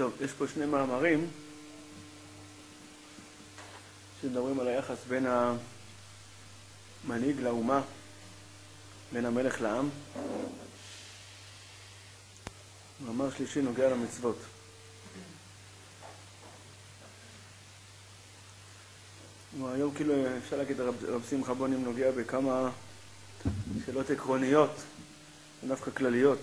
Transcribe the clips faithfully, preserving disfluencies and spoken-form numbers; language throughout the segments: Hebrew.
טוב, יש פה שני מאמרים שמדברים על היחס בין המנהיג לאומה, בין המלך לעם. מאמר שלישי נוגע למצוות. היום כאילו אפשר להגיד רב, רב שמחה בונים נוגע בכמה שאלות עקרוניות ודווקא כלליות.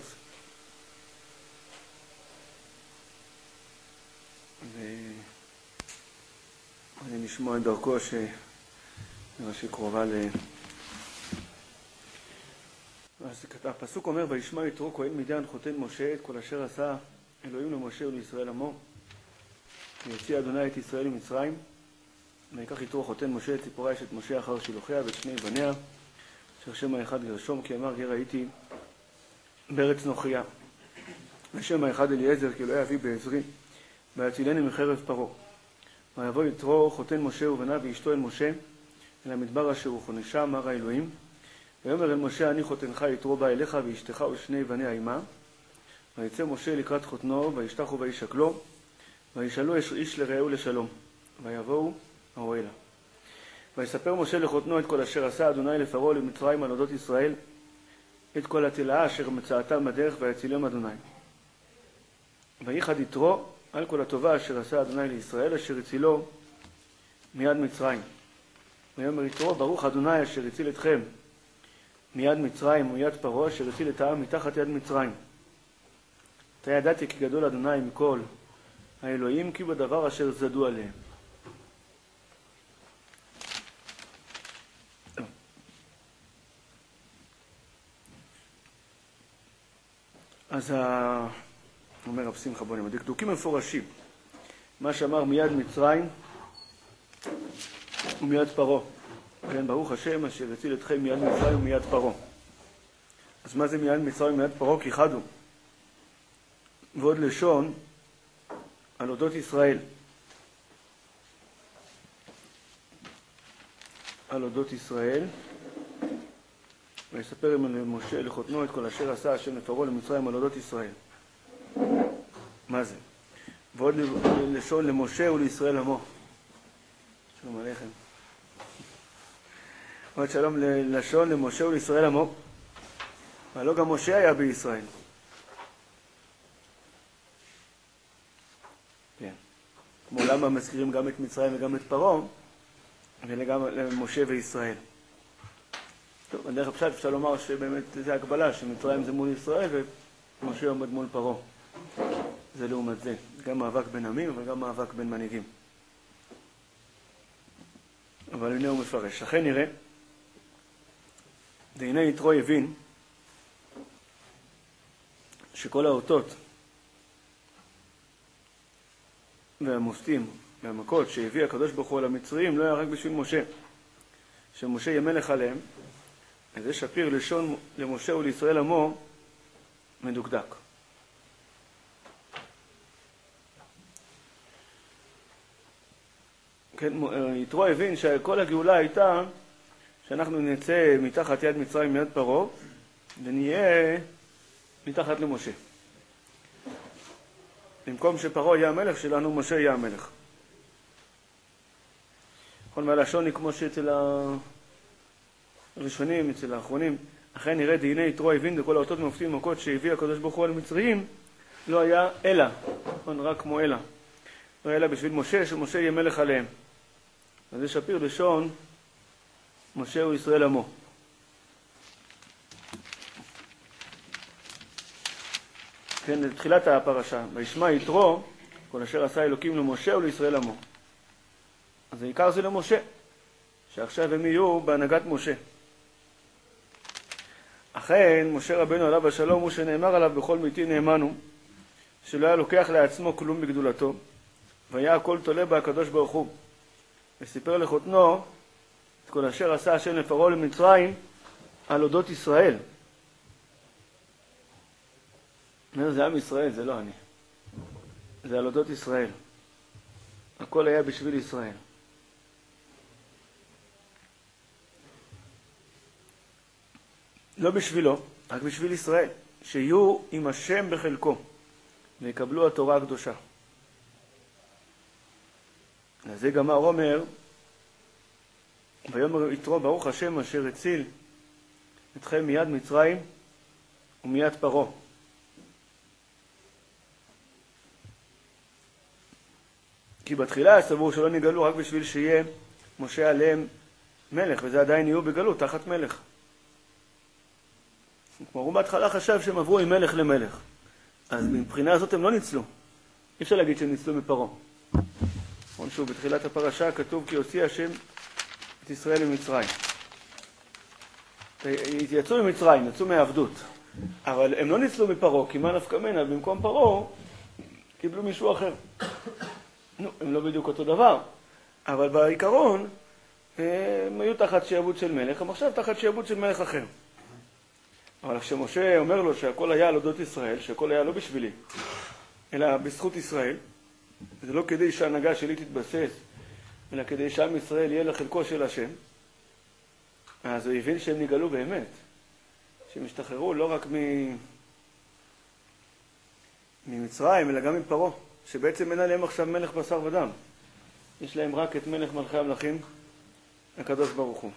ואני נשמע את דרכו שנראה שקרובה ל... אז הפסוק אומר, וישמע יתרו כהן מדיין חותן משה את כל אשר עשה אלוהים למשה ולישראל עמו, ויוציא אדוני את ישראל ממצרים. ויקח יתרו חותן משה את ציפורה אשת משה אחר שילוחיה ואת שני בניה, אשר שם האחד גרשום, כי אמר גר הייתי בארץ נוכריה, ושם האחד אליעזר, כי אלוהי אבי בעזרי, ויצילני מחרב פרעה. ויבוא יתרו חותן משה ובניו ואשתו אל משה אל המדבר אשר הוא חונשה, אמר האלוהים, ויאמר אל משה, אני חותנך יתרו בא אליך ואשתך ושני בניה עמה. ויצא משה לקראת חותנו, וישתחו וישקלו, וישאלו איש לרעהו לשלום, ויבואו האוהלה. ויספר משה לחותנו את כל אשר עשה אדוני לפרעה למצרים על אודות ישראל, את כל התלאה אשר מצאתם בדרך, ויצילם אדוני. וייחד יתרו על כל הטובה אשר עשה אדוני לישראל, אשר הצילו מיד מצרים. ויאמר יתרו, ברוך אדוני אשר הציל אתכם מיד מצרים ומיד פרעה, אשר הציל את העם מתחת יד מצרים. אתה ידעתי כי גדול אדוני מכל האלוהים, כי בדבר אשר זדו עליהם. אז ה... אומר רב שמחה בונים, הדקדוקים מפורשים. מה שאמר מיד מצרים ומיד פרעה. כן, ברוך השם אשר הציל אתכם מיד מצרים ומיד פרעה. אז מה זה מיד מצרים ומיד פרעה? כי חדו. ועוד לשון על אודות ישראל. על אודות ישראל. ויספר למשה לחותנו את כל אשר עשה השם לפרעה למצרים על אודות ישראל. מה זה? ועוד לשון למשה ולישראל עמו. שלום עליכם. עוד שלום לשון למשה ולישראל עמו. ולא גם משה היה בישראל. כן. כמו למה מזכירים גם את מצרים וגם את פרעה, וגם למשה וישראל. טוב, בדרך הפשט אפשר לומר שבאמת זה הקבלה, שמצרים זה מול ישראל ומשה עומד מול פרעה. זה לעומת זה. גם מאבק בין עמים, אבל גם מאבק בין מנהיגים. אבל הנה הוא מפרש. אכן נראה, והנה יתרו הבין שכל האותות והמופתים והמכות שהביא הקדוש ברוך הוא על המצרים לא היה רק בשביל משה. שמשה יהיה מלך עליהם, אז זה שפיר לשון למשה ולישראל עמו מדוקדק. כן, יתרו הבין שכל הגאולה הייתה שאנחנו נצא מתחת יד מצרים מיד פרעה ונהיה מתחת למשה. במקום שפרעה יהיה המלך שלנו, משה יהיה המלך. כל מהלשון היא כמו שאצל הראשונים, אצל האחרונים, אכן נראה דהנה יתרו הבין וכל האותות ומופתים ומכות שהביא הקדוש ברוך הוא על המצרים לא היה אלא, רק כמו אלא. לא היה אלא בשביל משה, שמשה יהיה מלך עליהם. אז זה שפיר לשון משה וישראל עמו. כן, לתחילת הפרשה, וישמע יתרו כל אשר עשה אלוקים למשה ולישראל עמו. אז העיקר זה למשה, שעכשיו הם יהיו בהנהגת משה. אכן, משה רבנו עליו השלום הוא שנאמר עליו בכל מיתי נאמנו, שלא היה לוקח לעצמו כלום בגדולתו, והיה הכל תולה בהקדוש ברוך הוא. וסיפר לחותנו את כל אשר עשה השם לפרעה למצרים על אודות ישראל. אומר, זה עם ישראל, זה לא אני. זה על אודות ישראל. הכל היה בשביל ישראל. לא בשבילו, רק בשביל ישראל. שיהיו עם השם בחלקו, ויקבלו התורה הקדושה. אז זה גמר אומר, ויאמר יתרו ברוך השם אשר הציל אתכם מיד מצרים ומיד פרעה. כי בתחילה סבור שלא נגלו רק בשביל שיהיה משה עליהם מלך, וזה עדיין יהיו בגלות תחת מלך. כלומר, הוא בהתחלה חשב שהם עברו עם מלך למלך. אז מבחינה הזאת הם לא ניצלו. אי אפשר להגיד שהם ניצלו מפרעה. נכון שוב, בתחילת הפרשה כתוב כי הוציא השם את ישראל ממצרים. יצאו ממצרים, יצאו מהעבדות. אבל הם לא ניצלו מפרעה, כי מה נפקא מינה? במקום פרעה קיבלו מישהו אחר. נו, הם לא בדיוק אותו דבר. אבל בעיקרון הם היו תחת שיעבוד של מלך, הם עכשיו תחת שיעבוד של מלך אחר. אבל כשמשה אומר לו שהכל היה על אודות ישראל, שהכל היה לא בשבילי, אלא בזכות ישראל, זה לא כדי שההנהגה שלי תתבסס, אלא כדי שעם ישראל יהיה לחלקו של השם, אז הוא הבין שהם נגלו באמת, שהם השתחררו לא רק מ... ממצרים, אלא גם מפרעה, שבעצם אין עליהם עכשיו מלך בשר ודם. יש להם רק את מלך מלכי המלכים, הקדוש ברוך הוא.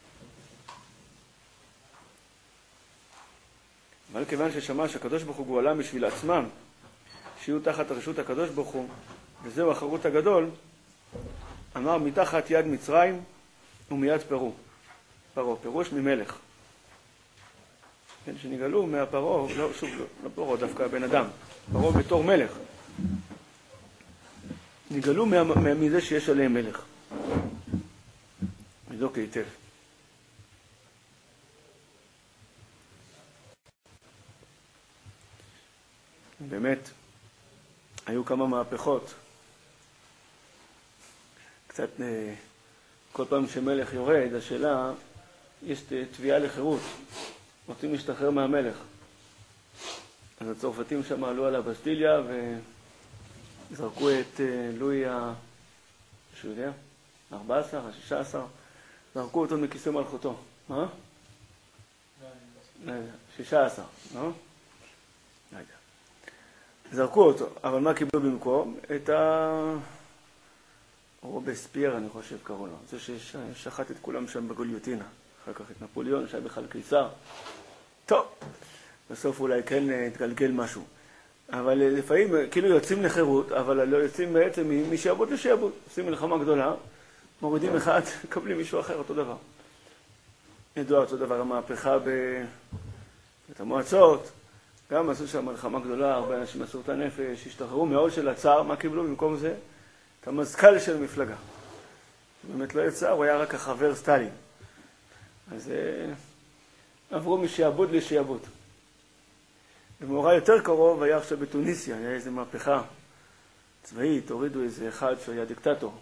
אבל כיוון ששמע שהקדוש ברוך הוא גואלם בשביל עצמם, שיהיו תחת הרשות הקדוש ברוך הוא, וזהו החירות הגדול, אמר מתחת יד מצרים ומיד פרעה. פרעה, פירוש ממלך. כן, שנגלו מהפרעה, לא, שוב, לא, לא פרעה, דווקא בן אדם. פרעה בתור מלך. נגלו מה, מה, מזה שיש עליהם מלך. וזו היטב. באמת, היו כמה מהפכות. קצת, כל פעם שמלך יורד, השאלה, יש תביעה לחירות. רוצים להשתחרר מהמלך. אז הצרפתים שם עלו על הבסטיליה וזרקו את לואי ה... שהוא יודע? ה-ארבע עשרה, ה-שש עשרה. זרקו אותו מכיסא מלכותו. מה? שש עשרה, לא? לא יודע. זרקו אותו, אבל מה קיבלו במקום? את ה... רובספייר, אני חושב, קראו לו. זה ששחט את כולם שם בגוליוטינה. אחר כך את נפוליאון, שהיה בכלל קיסר. טוב, בסוף אולי כן התגלגל משהו. אבל לפעמים, כאילו יוצאים לחירות, אבל לא יוצאים בעצם משעבוד לשעבוד. עושים מלחמה גדולה, מורידים אחד, מקבלים מישהו אחר, אותו דבר. ידוע אותו דבר, המהפכה בבית המועצות, גם עשו שם מלחמה גדולה, הרבה אנשים מסרו את הנפש, השתחררו מעול של הצער, מה קיבלו במקום זה? את המזכ"ל של המפלגה. באמת לא יצא, הוא היה רק החבר סטלין. אז עברו משעבוד לשעבוד. במאורע יותר קרוב היה עכשיו בתוניסיה, היה איזו מהפכה צבאית, הורידו איזה אחד שהיה דיקטטור.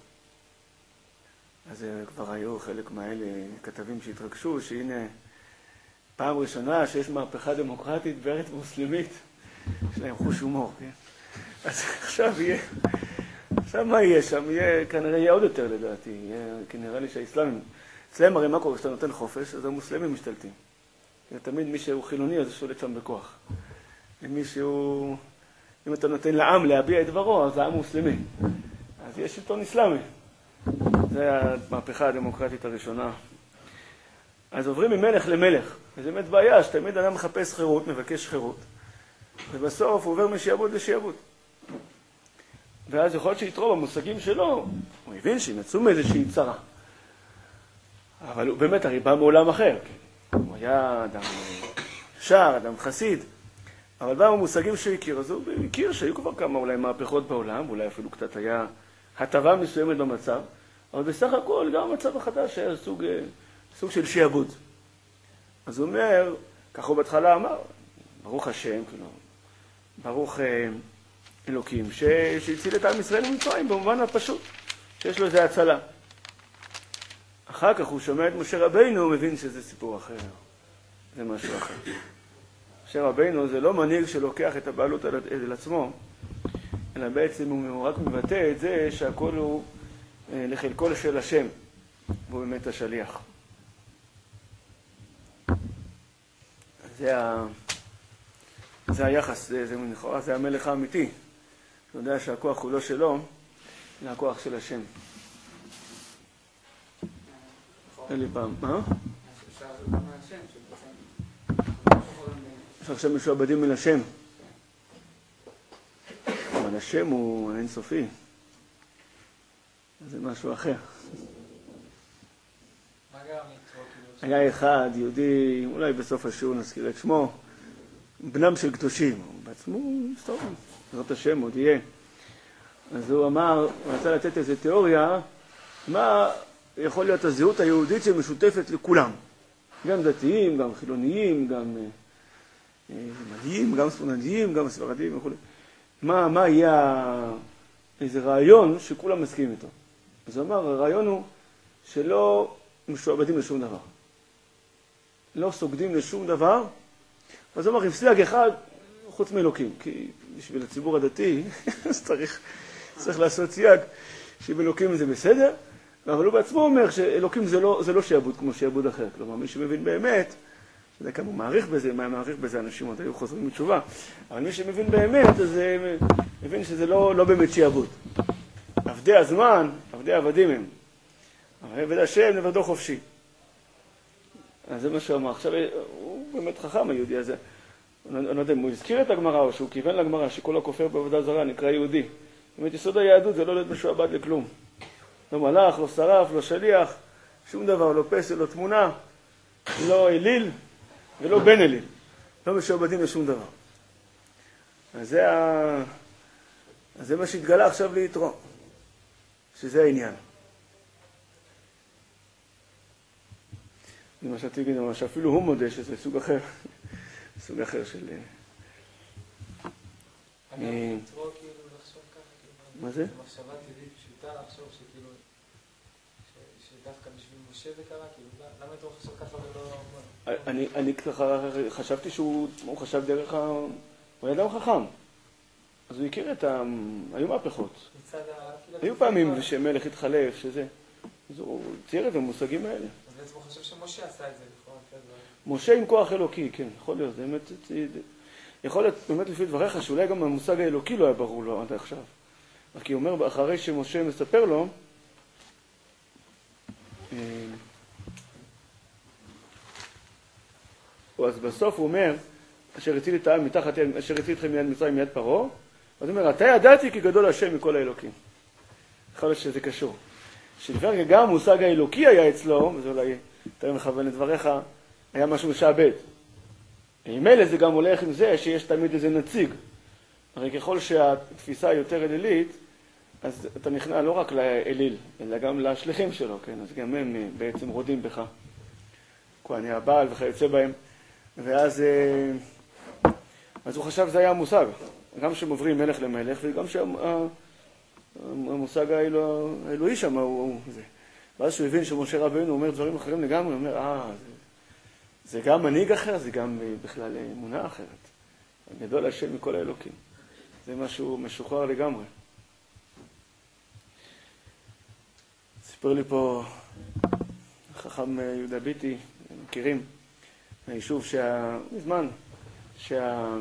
אז כבר היו חלק מהאלה כתבים שהתרגשו, שהנה פעם ראשונה שיש מהפכה דמוקרטית בארץ מוסלמית, יש להם חוש הומור, כן? אז עכשיו יהיה, עכשיו מה יהיה שם? יהיה, כנראה יהיה עוד יותר לדעתי, יהיה, כנראה לי שהאסלאמים, אצלם הרי מה קורה כשאתה נותן חופש, אז המוסלמים משתלטים. תמיד מי שהוא חילוני אז הוא שולט שם בכוח. ומי שהוא, אם אתה נותן לעם להביע את דברו, אז העם מוסלמי. אז יש שלטון אסלאמי. זה המהפכה הדמוקרטית הראשונה. אז עוברים ממלך למלך. וזו באמת בעיה, שתמיד אדם מחפש חירות, מבקש חירות. ובסוף הוא עובר משעבוד לשעבוד. ואז יכול להיות שיתרו במושגים שלו, הוא הבין שהם יצאו מאיזושהי צרה. אבל הוא באמת הרי בא מעולם אחר. הוא היה אדם שר, אדם חסיד. אבל בא במושגים שהוא הכיר, אז הוא הכיר שהיו כבר כמה אולי מהפכות בעולם, אולי אפילו קצת היה הטבה מסוימת במצב, אבל בסך הכל גם המצב החדש היה סוג, סוג של שעבוד. אז הוא אומר, כך הוא בהתחלה אמר, ברוך השם, כאילו, ברוך אלוקים, ש... שהציל את עם ישראל ממצרים במובן הפשוט, שיש לו איזה הצלה. אחר כך הוא שומע את משה רבינו, הוא מבין שזה סיפור אחר, זה משהו אחר. משה רבינו זה לא מנהיג שלוקח את הבעלות על עצמו, אלא בעצם הוא רק מבטא את זה שהכל הוא לחלקו של השם, והוא באמת השליח. זה, ה... זה היחס, זה, זה, זה המלך האמיתי. הוא יודע שהכוח הוא לא שלו, זה הכוח של השם. אין לי פעם, מה? אפשר גם מהשם, שבעצם... אפשר עכשיו משועבדים מן השם. אבל השם הוא אינסופי. זה משהו אחר. היה אחד, יהודי, אולי בסוף השיעור נזכיר את שמו, בנם של קדושים, בעצמו, סתום, זאת השם עוד יהיה. אז הוא אמר, הוא רצה לתת איזו תיאוריה, מה יכול להיות הזהות היהודית שמשותפת לכולם. גם דתיים, גם חילוניים, גם ימניים, גם ספרדיים, גם ספרדיים וכו'. מה, מה יהיה איזה רעיון שכולם מסכימים איתו. אז הוא אמר, הרעיון הוא שלא משועבדים לשום דבר. לא סוגדים לשום דבר. אז הוא אמר, עם סייג אחד, חוץ מאלוקים. כי בשביל הציבור הדתי, אז צריך, צריך לעשות סייג שעם אלוקים זה בסדר. אבל הוא בעצמו אומר שאלוקים זה לא, זה לא שיעבוד כמו שיעבוד אחר. כלומר, מי שמבין באמת, לא יודע כמה הוא מעריך בזה, מה מעריך בזה, אנשים עוד היו חוזרים מתשובה. אבל מי שמבין באמת, אז מבין שזה לא, לא באמת שיעבוד. עבדי הזמן, עבדי עבדים הם. אבל עבד השם לבדו חופשי. אז זה מה שהוא אמר. עכשיו, הוא באמת חכם היהודי הזה. אני לא יודע אם הוא הזכיר את הגמרא או שהוא כיוון לגמרא, שכל הכופר בעבודה זרה נקרא יהודי. באמת יסוד היהדות זה לא להיות משועבד לכלום. לא מלאך, לא שרף, לא שליח, שום דבר, לא פסל, לא תמונה, לא אליל ולא בן אליל. לא משועבדים לשום דבר. אז זה, ה... אז זה מה שהתגלה עכשיו ליתרו. שזה העניין. זה מה שאתי גיד, שאפילו הוא מודה שזה סוג אחר. סוג אחר של... אני יתרו כאילו לחשוב ככה. מה זה? מחשבה טבעית פשוטה לחשוב שכאילו... שדווקא בשביל משה זה קרה, כאילו, למה יתרו חשוב ככה ולא... אני, אני ככה חשבתי שהוא חשב דרך ה... הוא היה אדם חכם. אז הוא הכיר את ה... היו מהפכות. היו פעמים שמלך התחלף, שזה... אז הוא צייר את המושגים האלה. אז בעצם הוא חושב שמשה עשה את זה, נכון? משה עם כוח אלוקי, כן, יכול להיות. זה באמת... יכול להיות באמת לפי דבריך שאולי גם המושג האלוקי לא היה ברור לו עד עכשיו. כי הוא אומר, אחרי שמשה מספר לו, אז בסוף הוא אומר, אשר הציל את העם מתחת, אשר הציל אתכם מיד מצרים מיד פרעה, אז הוא אומר, אתה ידעתי כי גדול השם מכל האלוקים. יכול להיות שזה קשור. שלפעמים גם המושג האלוקי היה אצלו, וזה אולי יותר מכוון לדבריך, היה משהו משעבד. עם אלה זה גם הולך עם זה שיש תמיד איזה נציג. הרי ככל שהתפיסה יותר אלילית, אז אתה נכנע לא רק לאליל, אלא גם לשליחים שלו, כן? אז גם הם בעצם רודים בך. כהני הבעל וכיוצא בהם. ואז אז הוא חשב שזה היה המושג. גם שהם עוברים מלך למלך, וגם שהמושג האלוה, האלוהי שם הוא זה. ואז שהוא הבין שמשה רבנו אומר דברים אחרים לגמרי, הוא אומר, אה, זה, זה גם מנהיג אחר, זה גם בכלל אמונה אחרת. גדול השם מכל האלוקים. זה משהו משוחרר לגמרי. סיפר לי פה חכם יהודה ביטי, מכירים, מהיישוב שה... מזמן, שה...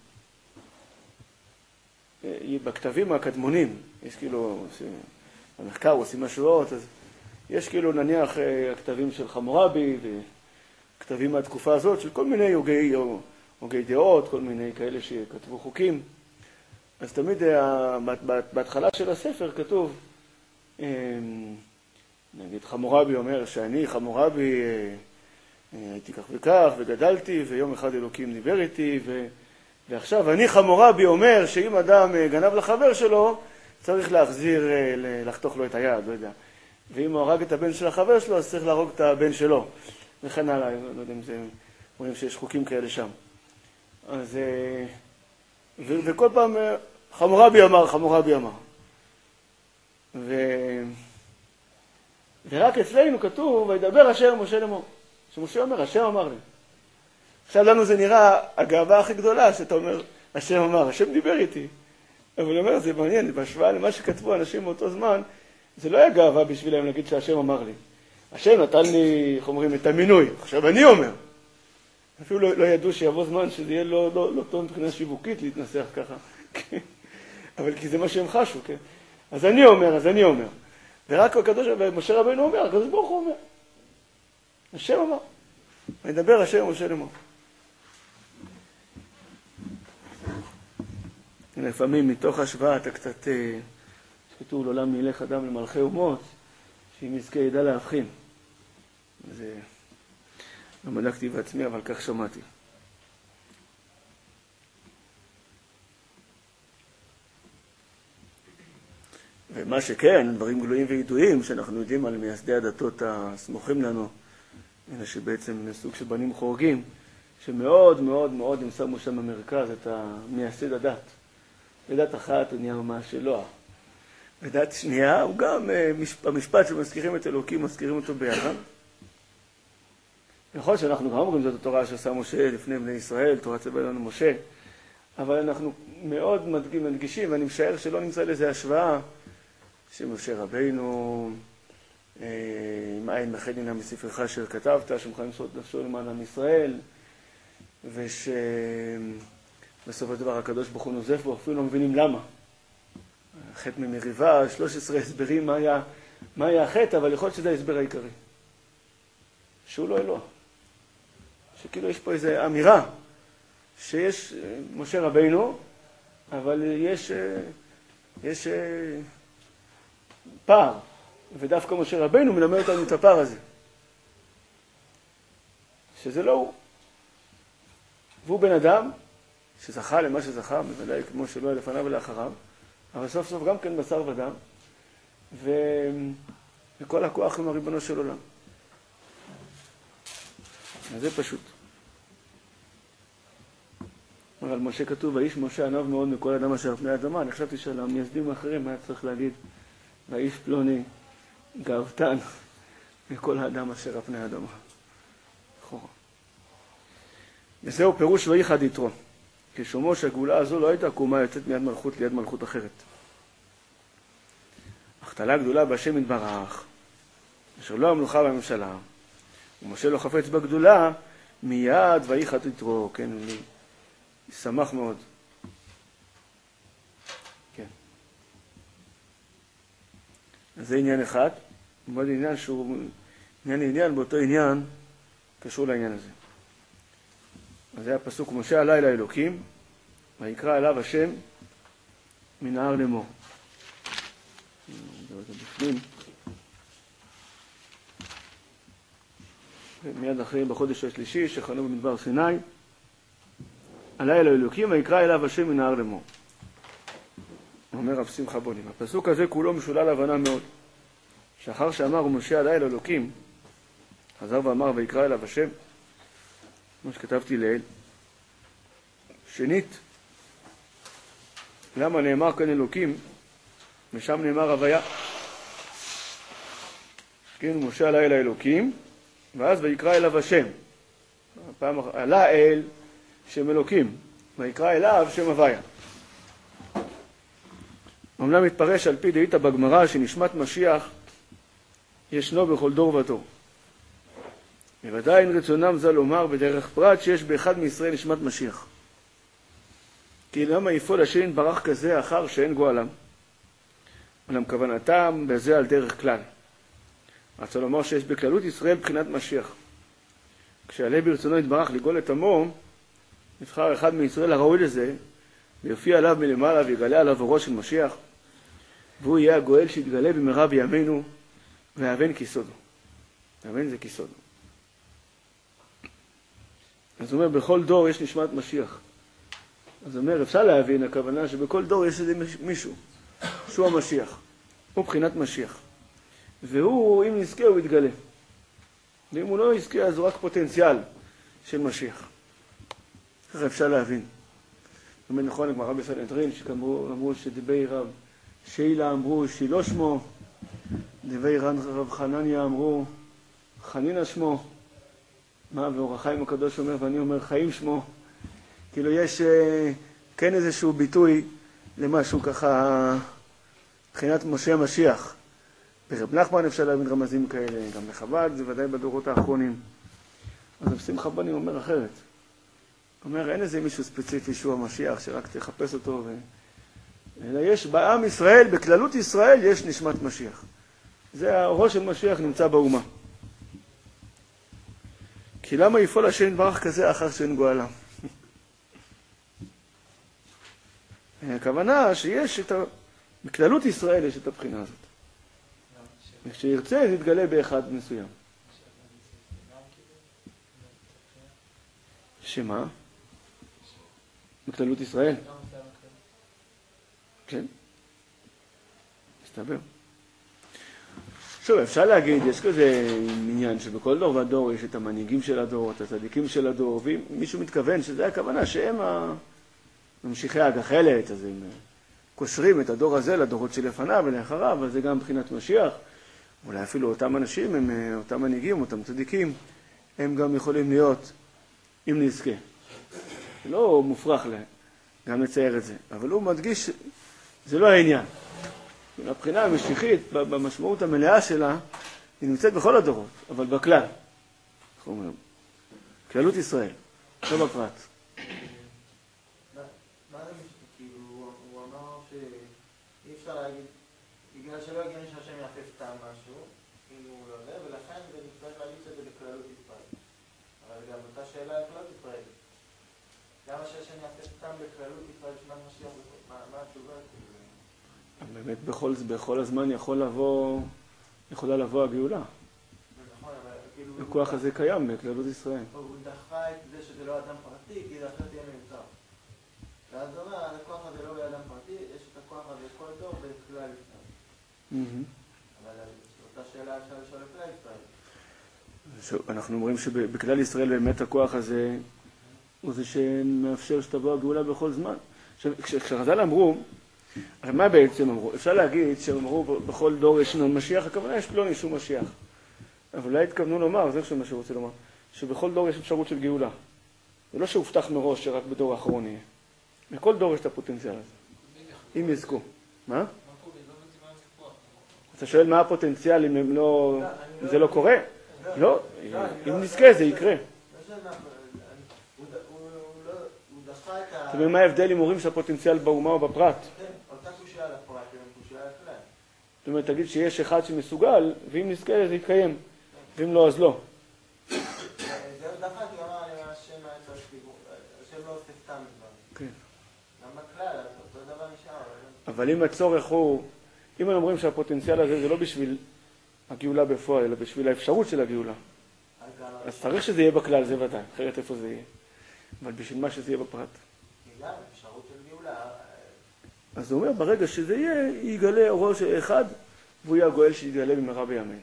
בכתבים הקדמונים, יש כאילו, במחקר עושים משואות, אז יש כאילו נניח הכתבים של חמורבי וכתבים מהתקופה הזאת של כל מיני הוגי, הוגי דעות, כל מיני כאלה שכתבו חוקים. אז תמיד בהתחלה של הספר כתוב, נגיד חמורבי אומר שאני חמורבי הייתי כך וכך וגדלתי ויום אחד אלוקים דיבר איתי ו... ועכשיו אני חמורבי אומר שאם אדם גנב לחבר שלו צריך להחזיר, לחתוך לו את היד, לא יודע. ואם הוא הרג את הבן של החבר שלו אז צריך להרוג את הבן שלו. וכן הלאה, לא יודע אם זה... רואים שיש חוקים כאלה שם. אז... ו... וכל פעם חמורבי אמר, חמורבי אמר. ו... ורק אצלנו כתוב, וידבר אשר משה לאמור. שמשה אומר, השם אמר לי. עכשיו לנו זה נראה הגאווה הכי גדולה, שאתה אומר, השם אמר, השם דיבר איתי. אבל הוא אומר, זה מעניין, בהשוואה למה שכתבו אנשים באותו זמן, זה לא היה גאווה בשבילם להגיד שהשם אמר לי. השם נתן לי, איך אומרים, את המינוי. עכשיו אני אומר. אפילו לא, לא ידעו שיבוא זמן שזה יהיה לא, לא, לא טוב מבחינה שיווקית להתנסח ככה. אבל כי זה מה שהם חשו, כן? אז אני אומר, אז אני אומר. ורק הקדוש, ומשה רבנו אומר, הקדוש ברוך הוא אומר. השם אמר. מדבר השם משה לאמור. לפעמים מתוך השוואה אתה קצת, שכתוב לעולם ילך אדם למלכי אומות, שאם יזכה ידע להבחין. זה לא בדקתי בעצמי, אבל כך שמעתי. ומה שכן, דברים גלויים וידועים, שאנחנו יודעים על מייסדי הדתות הסמוכים לנו, אלה שבעצם סוג של בנים חורגים, שמאוד מאוד מאוד הם שמו שם במרכז את מייסד הדת. בדת אחת הוא נהיה ממש אלוה. בדת שנייה הוא גם, במשפט שמזכירים את אלוקים, מזכירים אותו ביחד. נכון שאנחנו גם אומרים זאת התורה שעשה משה לפני בני ישראל, תורה צווה לנו משה, אבל אנחנו מאוד מדגישים, מדגישים, ואני משער שלא נמצא לזה השוואה, שמשה רבינו, עם עין מחדינה מספרך אשר כתבת, שמך למסור את נפשו למען עם ישראל, ושבסופו של דבר הקדוש ברוך הוא נוזף בו, אפילו לא מבינים למה. חטא ממריבה, שלוש עשרה הסברים מה היה, מה היה החטא, אבל יכול להיות שזה ההסבר העיקרי. שהוא לא אלוה. שכאילו יש פה איזו אמירה, שיש משה רבינו, אבל יש, יש פער, ודווקא משה רבינו מלמד אותנו את הפער הזה. שזה לא הוא. והוא בן אדם שזכה למה שזכה, בוודאי כמו שלא היה לפניו ולאחריו, אבל סוף סוף גם כן בשר ודם, ו... וכל הכוח עם הריבונו של עולם. אז זה פשוט. אבל משה כתוב, האיש משה ענב מאוד מכל אדם אשר פני האדמה. אני חשבתי שעל המייסדים האחרים היה צריך להגיד, והאיש פלוני גאוותן מכל האדם אשר פני האדמה. אחורה. וזהו פירוש ויחד יתרו. כשומעו שהגאולה הזו לא הייתה קומה יוצאת מיד מלכות ליד מלכות אחרת. אך תלה גדולה בהשם יתברך, אשר לא המלוכה בממשלה, ומשה לא חפץ בגדולה, מיד ויחד יתרו. כן, אני שמח מאוד. כן. אז זה עניין אחד. מאוד עניין שהוא עניין עניין, באותו עניין קשור לעניין הזה. אז זה הפסוק, משה עלה אל האלוקים, ויקרא אליו השם מנהר לאמור. מיד אחרי בחודש השלישי שחנו במדבר סיני, עלה אל האלוקים ויקרא אליו השם מנהר לאמור. אומר רב שמחה בונים. הפסוק הזה כולו משולל הבנה מאוד. שאחר שאמר משה עלה אל האלוקים, חזר ואמר ויקרא אליו השם, כמו שכתבתי לעיל. שנית, למה נאמר כאן אלוקים, ושם נאמר הוויה? כן, משה עלה אל האלוקים, ואז ויקרא אליו השם. הפעם עלה אל שם אלוקים, ויקרא אליו שם הוויה. אמנם מתפרש על פי דאיתא בגמרא שנשמת משיח ישנו בכל דור ודור. בוודאי אין רצונם זה לומר בדרך פרט שיש באחד מישראל נשמת משיח. כי למה יפעול השם יתברך כזה אחר שאין גואלם? אולם כוונתם בזה על דרך כלל. רצה לומר שיש בכללות ישראל בחינת משיח. כשעלה ברצונו יתברך לגאול את עמו, נבחר אחד מישראל הראוי לזה, ויופיע עליו מלמעלה ויגלה עליו אורו של משיח, והוא יהיה הגואל שיתגלה במהרה בימינו, והאבן כיסודו. האבן זה כיסודו. אז הוא אומר, בכל דור יש נשמת משיח. אז הוא אומר, אפשר להבין, הכוונה שבכל דור יש איזה מישהו, שהוא המשיח. הוא בחינת משיח. והוא, אם נזכה, הוא יתגלה. ואם הוא לא יזכה, אז הוא רק פוטנציאל של משיח. ככה אפשר להבין. באמת נכון, כמו רבי סנהדרין, שאמרו שדבי רב שיילה אמרו שילה שמו, דבי רב חנניה אמרו חנינה שמו, מה, ואור החיים הקדוש אומר, ואני אומר חיים שמו. כאילו יש כן איזשהו ביטוי למשהו ככה, מבחינת משה המשיח. ברב נחמן אפשר להבין רמזים כאלה, גם לחב"ד, זה ודאי בדורות האחרונים. אז שמחה בונים אומר אחרת. אומר, אין איזה מישהו ספציפי שהוא המשיח, שרק תחפש אותו. ו... אלא יש בעם ישראל, בכללות ישראל, יש נשמת משיח. זה האורו של משיח נמצא באומה. כי למה יפעול השם יתברך כזה אחר שאין גואלה? הכוונה שיש את ה... בכללות ישראל יש את הבחינה הזאת. וכשירצה, זה יתגלה באחד מסוים. שמה? בכללות ישראל? כן. מסתבר. שוב, אפשר להגיד, יש כזה עניין שבכל דור ודור יש את המנהיגים של הדור, את הצדיקים של הדור, ואם מישהו מתכוון שזה הכוונה שהם ממשיכי הגחלת, אז הם קושרים את הדור הזה לדורות שלפניו ולאחריו, אז זה גם מבחינת משיח. אולי אפילו אותם אנשים, הם, אותם מנהיגים, אותם צדיקים, הם גם יכולים להיות, אם נזכה. זה לא מופרך להם, גם לצייר את זה. אבל הוא מדגיש, זה לא העניין. הבחינה המשיחית, במשמעות המלאה שלה, היא נמצאת בכל הדורות, אבל בכלל. איך אומרים? כללות ישראל, לא בפרט. מה זה משהו? כאילו, הוא אמר שאי אפשר להגיד, בגלל שלא הגיוני שהשם יעשה סתם משהו, אם הוא לא יודע, ולכן זה נצטרך להגיד שזה בכללות ישראל. אבל גם אותה שאלה על כללות ישראל. למה שהשם יעשה סתם בכללות ישראל שמן משיח, מה התשובה? באמת בכל, בכל הזמן יכול לבוא, יכולה לבוא הגאולה. נכון, אבל כאילו... הכוח הזה קיים בכללות ישראל. הוא דחה את זה שזה לא אדם פרטי, כי זה אחרת יהיה מיותר. ואז הוא אומר, הכוח הזה לא באדם פרטי, יש את הכוח הזה כל דור בכלל ישראל. אבל אותה שאלה אפשר לשאול לכלל ישראל. אנחנו אומרים שבכלל ישראל באמת הכוח הזה הוא זה שמאפשר שתבוא הגאולה בכל זמן. כשחז"ל אמרו, הרי מה בעצם אמרו? אפשר להגיד שהם אמרו בכל דור ישנו משיח, הכוונה יש פלוני שהוא משיח. אבל אולי התכוונו לומר, זה מה שהוא רוצה לומר, שבכל דור יש אפשרות של גאולה. זה לא שהובטח מראש שרק בדור האחרון יהיה. בכל דור יש את הפוטנציאל הזה. אם יזכו. מה? אתה שואל מה הפוטנציאל אם הם לא... אם זה לא קורה? לא. אם נזכה זה יקרה. אתה מבין מה ההבדל אם אומרים שהפוטנציאל באומה או בפרט? אותה קושיה על הפרט, היא קושיה על הכלל. זאת אומרת, תגיד שיש אחד שמסוגל, ואם נזכה זה יתקיים. ואם לא, אז לא. זה דווקא כי אמר לי השם היה צריך דיבור, השם לא עושה סתם דברים. כן. גם בכלל, אותו דבר נשאר. אבל אם הצורך הוא, אם הם אומרים שהפוטנציאל הזה זה לא בשביל הגאולה בפועל, אלא בשביל האפשרות של הגאולה, אז צריך שזה יהיה בכלל, זה ודאי, אחרת איפה זה יהיה. אבל בשביל מה שזה יהיה בפרט. גם אפשרות של גאולה. אז הוא אומר, ברגע שזה יהיה, יגלה אורו של אחד, והוא יהיה הגואל שיגלה במהרה בימינו.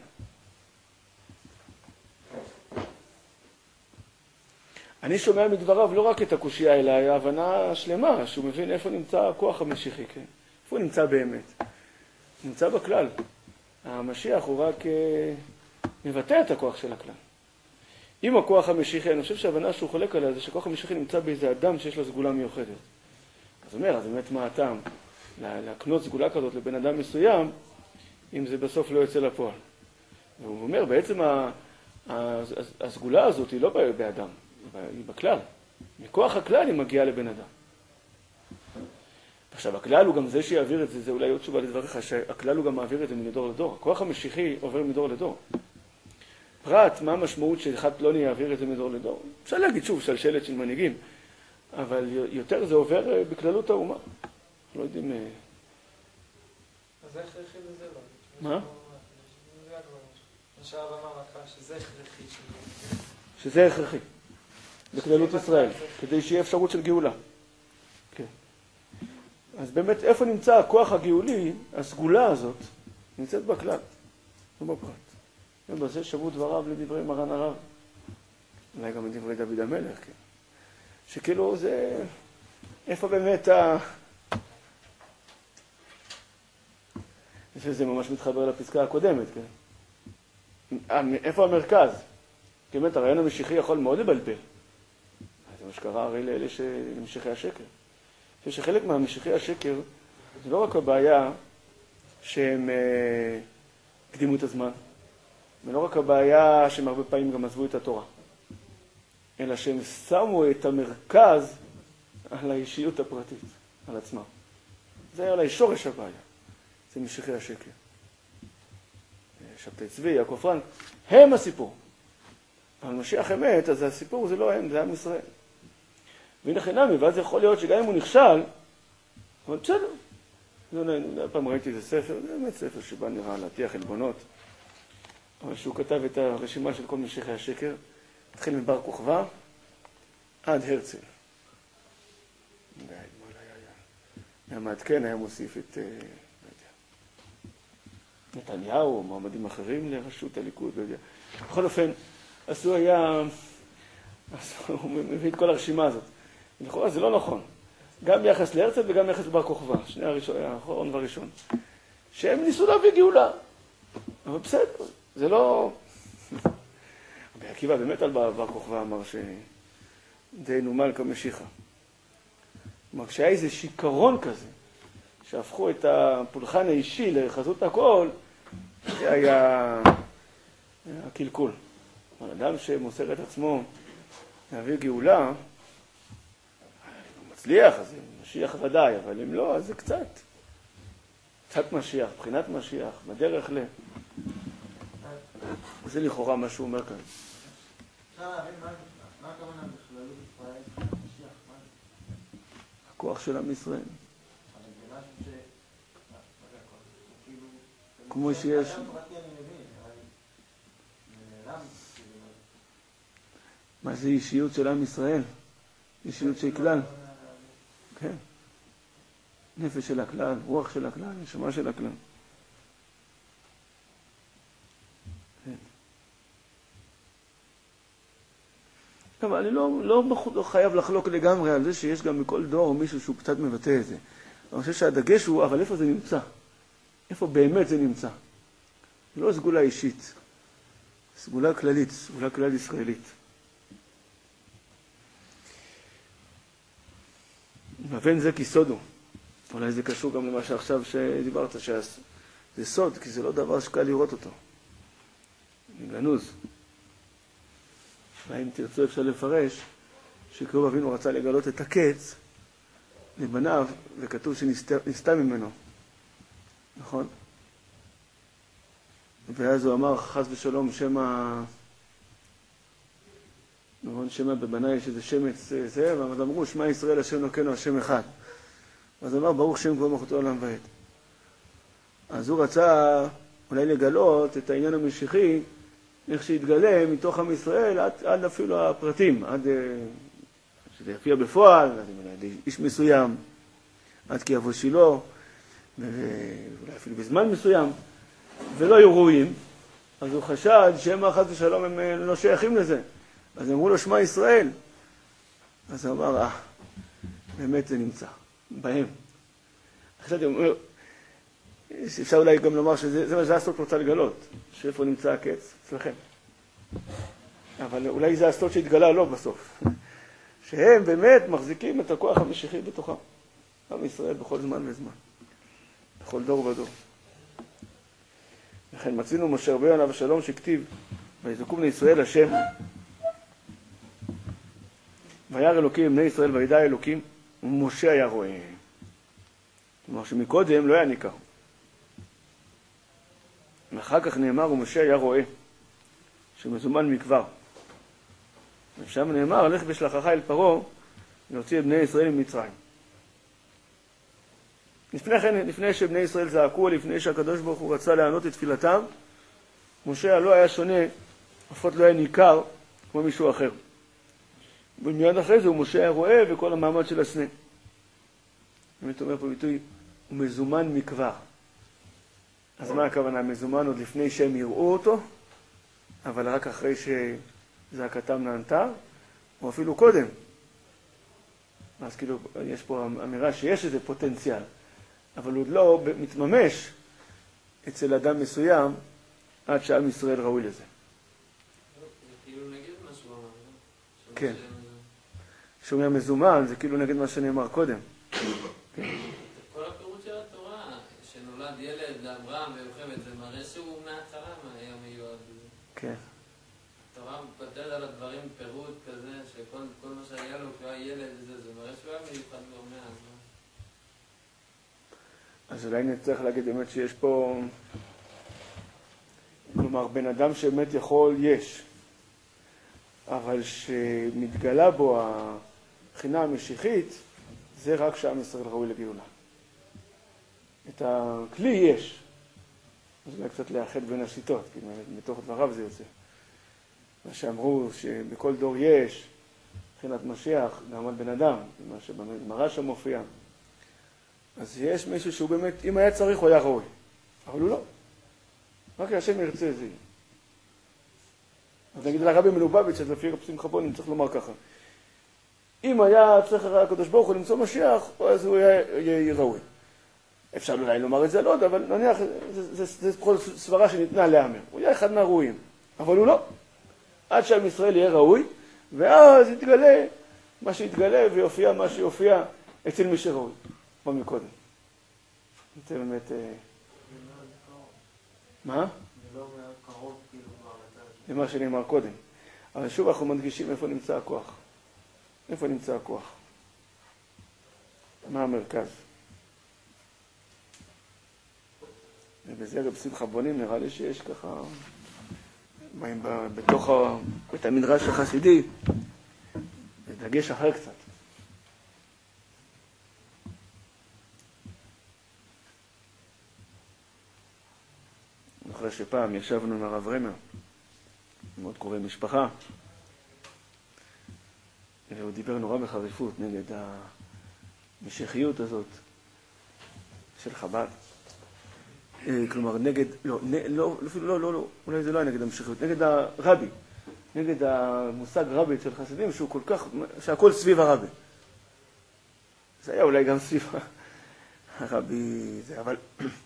אני שומע מדבריו לא רק את הקושיה, אלא ההבנה שלמה, שהוא מבין איפה נמצא הכוח המשיחי, כן? איפה הוא נמצא באמת? הוא נמצא בכלל. המשיח הוא רק מבטא את הכוח של הכלל. אם הכוח המשיחי, אני חושב שההבנה שהוא חולק עליה, זה שהכוח המשיחי נמצא באיזה אדם שיש לו סגולה מיוחדת. אז הוא אומר, אז באמת מה הטעם? להקנות סגולה כזאת לבן אדם מסוים, אם זה בסוף לא יוצא לפועל. והוא אומר, בעצם הסגולה הזאת היא לא באדם, היא בכלל. מכוח הכלל היא מגיעה לבן אדם. עכשיו, הכלל הוא גם זה שיעביר את זה, זה אולי עוד תשובה לדבריך, שהכלל הוא גם מעביר את זה מדור לדור. הכוח המשיחי עובר מדור לדור. פרט, מה המשמעות שאחד פלוני יעביר את זה מדור לדור? אפשר להגיד שוב, שלשלת של מנהיגים, אבל יותר זה עובר בכללות האומה. לא יודעים... אז זה הכרחי וזה לא. מה? נשאר במה מכה שזה הכרחי. שזה הכרחי. בכללות ישראל, כדי שיהיה אפשרות של גאולה. כן. אז באמת, איפה נמצא הכוח הגאולי, הסגולה הזאת, נמצאת בכלל, לא בפרט. ובזה שבו דבריו לדברי מרן הרב. אולי גם לדברי דוד המלך, כן. שכאילו זה... איפה באמת ה... זה ממש מתחבר לפסקה הקודמת, כן. איפה המרכז? כי באמת הרעיון המשיחי יכול מאוד לבלבל. זה מה שקרה הרי לאלה שמשיחי השקר. שחלק מהמשיחי השקר זה לא רק הבעיה שהם קדימו את הזמן, ולא רק הבעיה שהם הרבה פעמים גם עזבו את התורה, אלא שהם שמו את המרכז על האישיות הפרטית, על עצמם. זה היה אולי שורש הבעיה, זה משיחי השקר. שבתאי צבי, יעקב פרנק, הם הסיפור. אבל משיח אמת, אז הסיפור זה לא הם, זה עם ישראל. והנה חינמי, ואז יכול להיות שגם אם הוא נכשל, אבל בסדר. פעם ראיתי איזה ספר, זה באמת ספר שבא נראה להטיח עלבונות, אבל שהוא כתב את הרשימה של כל משיחי השקר, התחיל מבר כוכבא עד הרצל. מהמעדכן היה מוסיף את נתניהו או מועמדים אחרים לראשות הליכוד, לא יודע. בכל אופן, אז הוא היה, הוא מביא את כל הרשימה הזאת. לכאורה זה לא נכון. גם ביחס להרצל וגם ביחס לבר כוכבא, שני הראשון, האחרון והראשון. שהם ניסו להביא גאולה. אבל בסדר, זה לא... רבי עקיבא באמת על בר כוכבא אמר שדהיינו מלכה משיחה. כלומר, כשהיה איזה שיקרון כזה, שהפכו את הפולחן האישי לחזות הכל, זה היה הקלקול. אבל אדם שמוסר את עצמו להביא גאולה, הוא מצליח, אז זה משיח ודאי, אבל אם לא, אז זה קצת. קצת משיח, בחינת משיח, בדרך ל... זה לכאורה מה שהוא אומר כאן. אפשר להבין מה הכוונה בכללות ישראל, משיח, מה זה? הכוח של עם ישראל. אבל זה משהו ש... כמו שיש... אדם פרטי אני מבין, אבל זה נעלם. מה זה אישיות של עם ישראל? אישיות של כלל. כן. נפש של הכלל, רוח של הכלל, נשמה של הכלל. כן. אבל אני לא, לא, לא חייב לחלוק לגמרי על זה שיש גם בכל דור מישהו שהוא קצת מבטא את זה. אני חושב שהדגש הוא, אבל איפה זה נמצא? איפה באמת זה נמצא? זה לא סגולה אישית, סגולה כללית, סגולה כלל ישראלית. ואין זה כי סודו. אולי זה קשור גם למה שעכשיו שדיברת, שזה סוד, כי זה לא דבר שקל לראות אותו. גנוז. ואם תרצו אפשר לפרש, שיעקב אבינו רצה לגלות את הקץ לבניו, וכתוב שנסתה ממנו. נכון? ואז הוא אמר, חס ושלום, שמה... נכון, שמה בבניי יש איזה שמץ זה, ואז אמרו, שמע ישראל השם אלוקינו השם אחד. אז אמר, ברוך שם כבוד מלכותו עולם ועד. אז הוא רצה אולי לגלות את העניין המשיחי, איך שיתגלה מתוך עם ישראל, עד, עד אפילו הפרטים, עד שזה יפיע בפועל, עד איש מסוים, עד כי יבוא שילה, ואולי אפילו בזמן מסוים, ולא היו ראויים. אז הוא חשד שהם חס ושלום הם לא שייכים לזה. אז אמרו לו, שמע ישראל. אז הוא אמר, אה, באמת זה נמצא, בהם. עכשיו הוא אומר, אפשר אולי גם לומר שזה מה שהסוד רוצה לגלות, שאיפה נמצא הקץ, אצלכם. אבל אולי זה הסוד שהתגלה לא בסוף. שהם באמת מחזיקים את הכוח המשיחי בתוכם. עם ישראל בכל זמן וזמן. בכל דור ודור. לכן מצינו משה רבנו עליו השלום שכתיב, ויזעקו בני ישראל השם, וירא אלוקים עם בני ישראל וידע אלוקים, ומשה היה רואה. כלומר שמקודם לא היה ניכר. ואחר כך נאמר, ומשה היה רואה, שמזומן מכבר. ושם נאמר, הלך ושלחך אל פרעה, להוציא את בני ישראל ממצרים. לפני כן, לפני שבני ישראל זעקו, לפני שהקדוש ברוך הוא רצה לענות את תפילתם, משה לא היה שונה, לפחות לא היה ניכר, כמו מישהו אחר. ומיד אחרי זה הוא משה היה רואה וכל המעמד של הסנה. באמת אומר פה ביטוי, הוא מזומן מכבר. אז מה הכוונה? מזומן עוד לפני שהם יראו אותו, אבל רק אחרי שזעקתם נענתה, או אפילו קודם. אז כאילו יש פה אמירה שיש איזה פוטנציאל, אבל הוא עוד לא מתממש אצל אדם מסוים עד שעם ישראל ראוי לזה. זה כאילו נגד מה שהוא אמר, לא? כן. שהוא אומר מזומן, זה כאילו נגד מה שנאמר קודם. כל הפירוט של התורה, שנולד ילד לאברהם ויוכבד, זה מראה שהוא מההתחלה היה מיועד לזה. כן. התורה מתפתרת על הדברים פירוט כזה, שכל מה שהיה לו כשהוא היה ילד וזה, זה מראה שהוא היה מיוחד כבר מאז. אז אולי נצטרך להגיד באמת שיש פה, כלומר, בן אדם שבאמת יכול, יש. אבל שמתגלה בו הבחינה המשיחית, זה רק שעם ישראל ראוי לגאולה. את הכלי יש. אז אולי קצת לאחד בין השיטות, כי מתוך דבריו זה יוצא. מה שאמרו שבכל דור יש בחינת משיח, גם על בן אדם, מה שבגמרא שם מופיע. אז יש מישהו שהוא באמת, אם היה צריך הוא היה ראוי, אבל הוא לא. רק השם ירצה זה יהיה. אז נגיד לרבי מלובביץ', אז לפי רב שמחה בונים צריך לומר ככה. אם היה צריך הקדוש ברוך הוא למצוא משיח, אז הוא יהיה ראוי. אפשר אולי לומר את זה לא, אבל נניח, זה בכל סברה שניתנה להאמר. הוא יהיה אחד מהראויים, אבל הוא לא. עד שעם ישראל יהיה ראוי, ואז יתגלה מה שיתגלה ויופיע מה שיופיע אצל מי שראוי. כמו מקודם. זה באמת... מה? זה לא מאוד קרוב כאילו כבר לצד. זה מה שנאמר קודם. אבל שוב אנחנו מדגישים איפה נמצא הכוח. איפה נמצא הכוח? מה המרכז? ובזה רב שמחה בונים נראה לי שיש ככה... באים בתוך בית המדרש החסידי, דגש אחר קצת. אחרי שפעם ישבנו עם הרב רמר, מאוד קורא משפחה, והוא דיבר נורא בחריפות נגד המשיחיות הזאת של חב"ד. כלומר, נגד, לא, לא, לא, לא, לא, אולי זה לא היה נגד המשיחיות, נגד הרבי, נגד המושג רבי של חסידים, שהוא כל כך, שהכל סביב הרבי. זה היה אולי גם סביב הרבי, זה, אבל...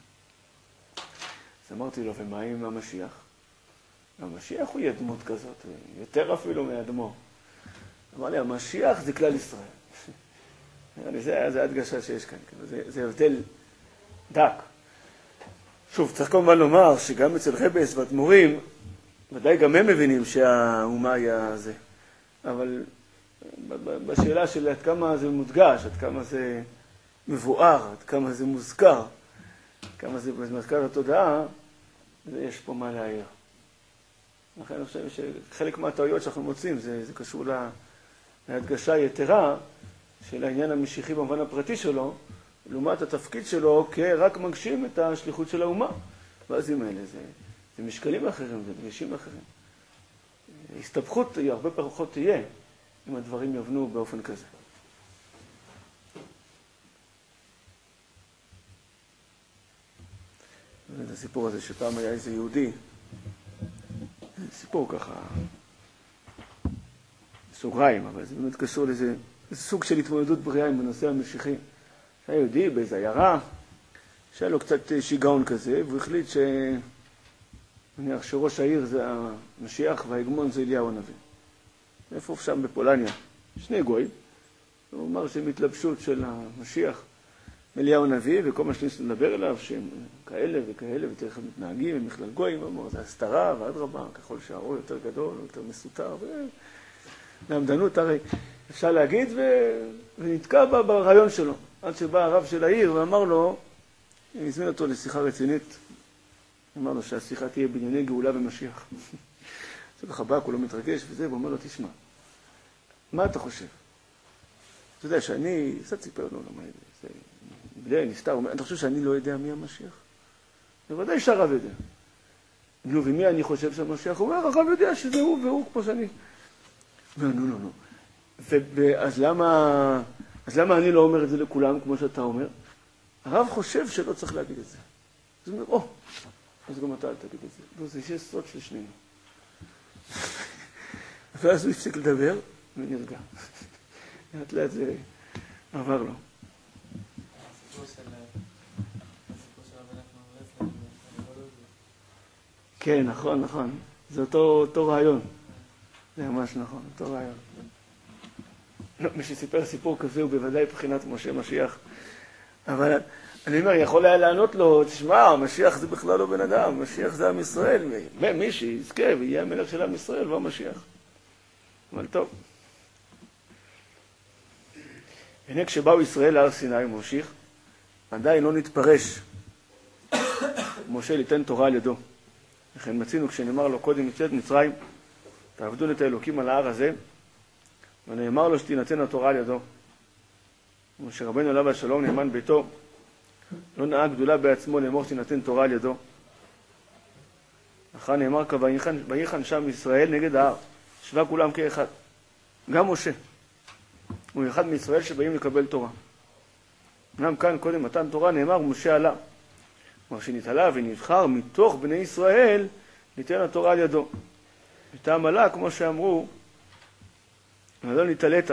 אז אמרתי לו, ומה עם המשיח? המשיח הוא יהיה דמות כזאת, יותר אפילו מהאדמו"ר. אמר לי, המשיח זה כלל ישראל. זה, זה הדגשה שיש כאן, זה, זה הבדל דק. שוב, צריך כמובן לומר שגם אצל רבס ואדמו"רים, ודאי גם הם מבינים שהאומה היה זה. אבל בשאלה של עד כמה זה מודגש, עד כמה זה מבואר, עד כמה זה מוזכר, עד כמה זה מזכר התודעה, יש פה מה להעיר. לכן אני חושב שחלק מהטעויות שאנחנו מוצאים, זה, זה קשור לה, להדגשה יתרה של העניין המשיחי במובן הפרטי שלו, לעומת התפקיד שלו כרק מגשים את השליחות של האומה. ואז עם אלה, זה, זה משקלים אחרים, זה דגשים אחרים. הסתבכות הרבה פחות תהיה אם הדברים יבנו באופן כזה. זה הסיפור הזה שפעם היה איזה יהודי, סיפור ככה, סוגריים, אבל זה באמת קשור לזה, זה סוג של התמודדות בריאה עם הנושא המשיחי. היה יהודי באיזו עיירה, שהיה לו קצת שיגעון כזה, והוא החליט ש... נניח שראש העיר זה המשיח וההגמון זה אליהו הנביא. איפה שם בפולניה? שני גויים. הוא אמר שהם התלבשות של המשיח אליהו הנביא, וכל מה שניסו לדבר אליו, שהם כאלה וכאלה, ותכף מתנהגים, הם מכלל גויים, הוא אמר, זה הסתרה ועד רבה, ככל שהאור יותר גדול, יותר מסותר, ולעמדנות הרי אפשר להגיד, ו... ונתקע בה ברעיון שלו. עד שבא הרב של העיר ואמר לו, הזמין אותו לשיחה רצינית, אמר לו שהשיחה תהיה בענייני גאולה ומשיח. זה ככה בא, כולו מתרגש וזה, ואומר לו, תשמע, מה אתה חושב? אתה יודע שאני, קצת סיפר לו, למה זה, בלי נסתר, אתה חושב שאני לא יודע מי המשיח? בוודאי שהרב יודע. נו, ומי אני חושב שהמשיח? הוא אומר, הרב יודע שזה הוא והוא כמו שאני. נו, נו, נו, נו. ואז למה... אז למה אני לא אומר את זה לכולם, כמו שאתה אומר? הרב חושב שלא צריך להגיד את זה. אז הוא אומר, או, אז גם אתה אל תגיד את זה. לא, זה יש סוד של שנינו. ואז הוא הפסיק לדבר, ונרגע. לאט לאט זה עבר לו. הסיפור של... הסיפור של רבי נחמן ברסלב, כן, נכון, נכון. זה אותו רעיון. זה ממש נכון, אותו רעיון. מי שסיפר סיפור כזה הוא בוודאי בחינת משה משיח. אבל אני אומר, יכול היה לענות לו, תשמע, המשיח זה בכלל לא בן אדם, משיח זה עם ישראל. מי שיזכה ויהיה המלך של עם ישראל והוא המשיח. אבל טוב. הנה כשבאו ישראל להר סיני, ממשיך, עדיין לא נתפרש משה ליתן תורה על ידו. לכן מצינו כשנאמר לו קודם יציאת מצרים, תעבדון את האלוקים על ההר הזה, ונאמר לו שתינתן התורה על ידו. משה רבנו עליו השלום נאמן ביתו, לא נאה גדולה בעצמו לאמור שתינתן תורה על ידו. אחר נאמר כך, ויחן שם ישראל נגד ההר, שווה כולם כאחד. גם משה, הוא אחד מישראל שבאים לקבל תורה. גם כאן קודם מתן תורה נאמר, משה עלה. כלומר שנתעלה ונבחר מתוך בני ישראל, ניתן התורה על ידו. וטעם עלה, כמו שאמרו, לא נתעלת.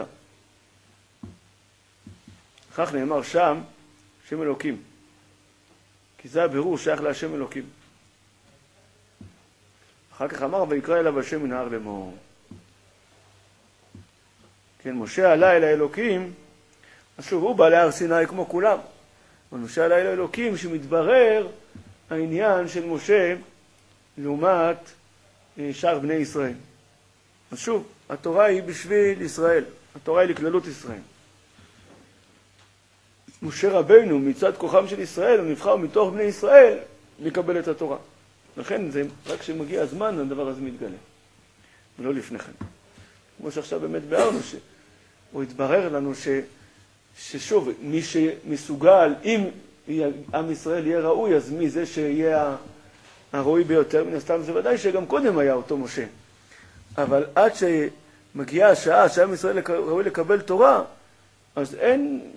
כך נאמר שם, שם אלוקים. כי זה הבירור שייך להשם אלוקים. אחר כך אמר, ויקרא אליו השם מן ההר לאמור. כן, משה עלה אל האלוקים, אז שוב, הוא בא להר סיני כמו כולם. אבל משה עלה אל האלוקים שמתברר העניין של משה לעומת שאר בני ישראל. אז שוב, התורה היא בשביל ישראל. התורה היא לכללות ישראל. משה רבנו מצד כוחם של ישראל, הוא נבחר מתוך בני ישראל לקבל את התורה. לכן זה רק כשמגיע הזמן הדבר הזה מתגלה. ולא לפני כן. כמו שעכשיו באמת בארנו, שהוא התברר לנו ש, ששוב, מי שמסוגל, אם עם ישראל יהיה ראוי, אז מי זה שיהיה הראוי ביותר? מן הסתם זה ודאי שגם קודם היה אותו משה. אבל עד שמגיעה השעה שעם ישראל ראוי לקבל תורה, אז אין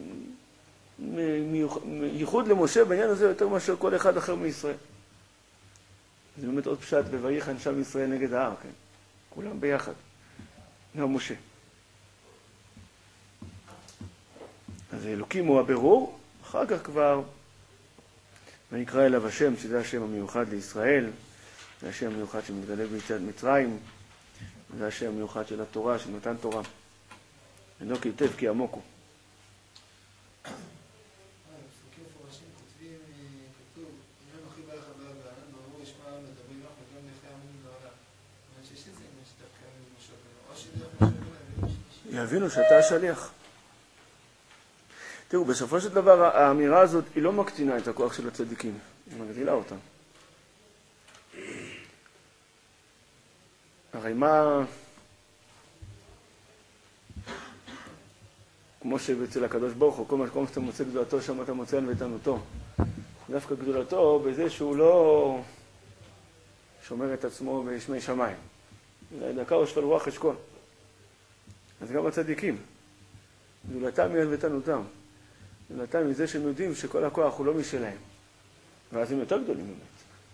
ייחוד למשה בעניין הזה יותר מאשר כל אחד אחר מישראל. זה באמת עוד פשט, וויחן שם ישראל נגד ההר, כן? כולם ביחד. גם משה. אז אלוקים הוא הבירור, אחר כך כבר ויקרא אליו השם, שזה השם המיוחד לישראל, זה השם המיוחד שמתגלה ביציאת מצרים, זה השם המיוחד של התורה, של מתן תורה. אינו כיתב כי עמוק הוא. פסוקים מפורשים כותבים, כתוב, אם אנוכי בא לך בעולם, ברור ישמע מדברים לך וגם לכי עמים לעולם. זאת אומרת שיש את זה, אם יש דווקא משה רבנו, או שדרך משה רבנו יבינו שאתה השליח. תראו, בסופו של דבר האמירה הזאת היא לא מקטינה את הכוח של הצדיקים, היא מגדילה אותה. הרי מה, כמו שאצל הקדוש ברוך הוא, כל מה שאתה מוצא גדולתו שם אתה מוצא על ואיתנותו. דווקא גדולתו בזה שהוא לא שומר את עצמו בשמי שמיים. דקה או שפל רוח אשכול. אז גם הצדיקים, גדולתם היא על ואיתנותם. גדולתם היא זה שהם יודעים שכל הכוח הוא לא משלהם. ואז הם יותר גדולים באמת.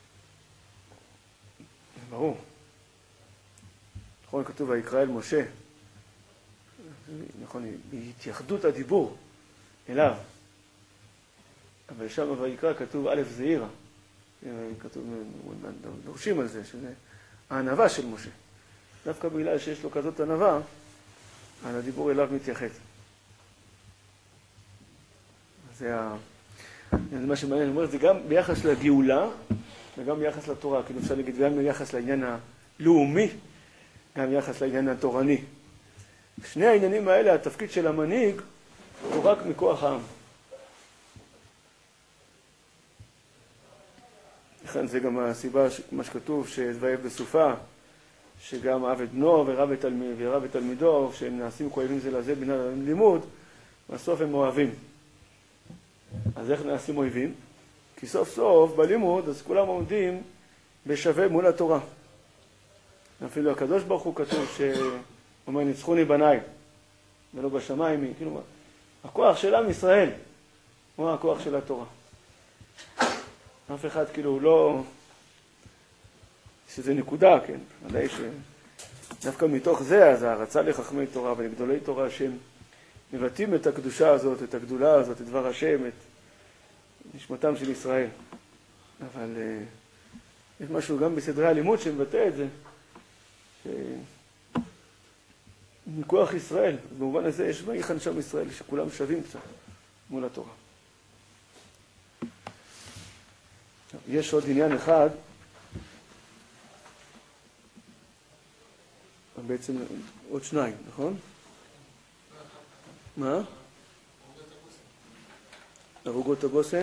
ברור. נכון, כתוב ויקרא אל משה. נכון, בהתייחדות הדיבור אליו. אבל שם ויקרא כתוב א' זעירה. כתוב, דורשים על זה, שזה הענווה של משה. דווקא בגלל שיש לו כזאת ענווה, על הדיבור אליו מתייחד. זה, ה... זה מה שמעניין, אומר, זה גם ביחס לגאולה, וגם ביחס לתורה, כאילו אפשר להגיד, גם ביחס לעניין הלאומי, גם ביחס לעניין התורני. שני העניינים האלה, התפקיד של המנהיג, הוא רק מכוח העם. לכן זה גם הסיבה, מה שכתוב, שדבייב בסופה, שגם אב את בנו ורב את, תלמיד, ורב את תלמידו, שהם נעשים כואבים זה לזה בנה לימוד, בסוף הם אוהבים. אז איך נעשים אויבים? כי סוף סוף בלימוד, אז כולם עומדים בשווה מול התורה. אפילו הקדוש ברוך הוא כתוב שאומר ניצחוני בניי, ולא בשמיים, כאילו, הכוח של עם ישראל הוא הכוח של התורה. אף אחד כאילו הוא לא, שזה נקודה, כן, עדיי שדווקא מתוך זה, אז הרצה לחכמי תורה ולגדולי תורה שהם מבטאים את הקדושה הזאת, את הגדולה הזאת, את דבר השם, את נשמתם של ישראל. אבל uh, יש משהו גם בסדרי הלימוד שמבטא את זה, מכוח ישראל, במובן הזה יש ויחן שם ישראל, שכולם שווים קצת מול התורה. יש עוד עניין אחד, בעצם עוד שניים, נכון? מה? ערוגות הבושם.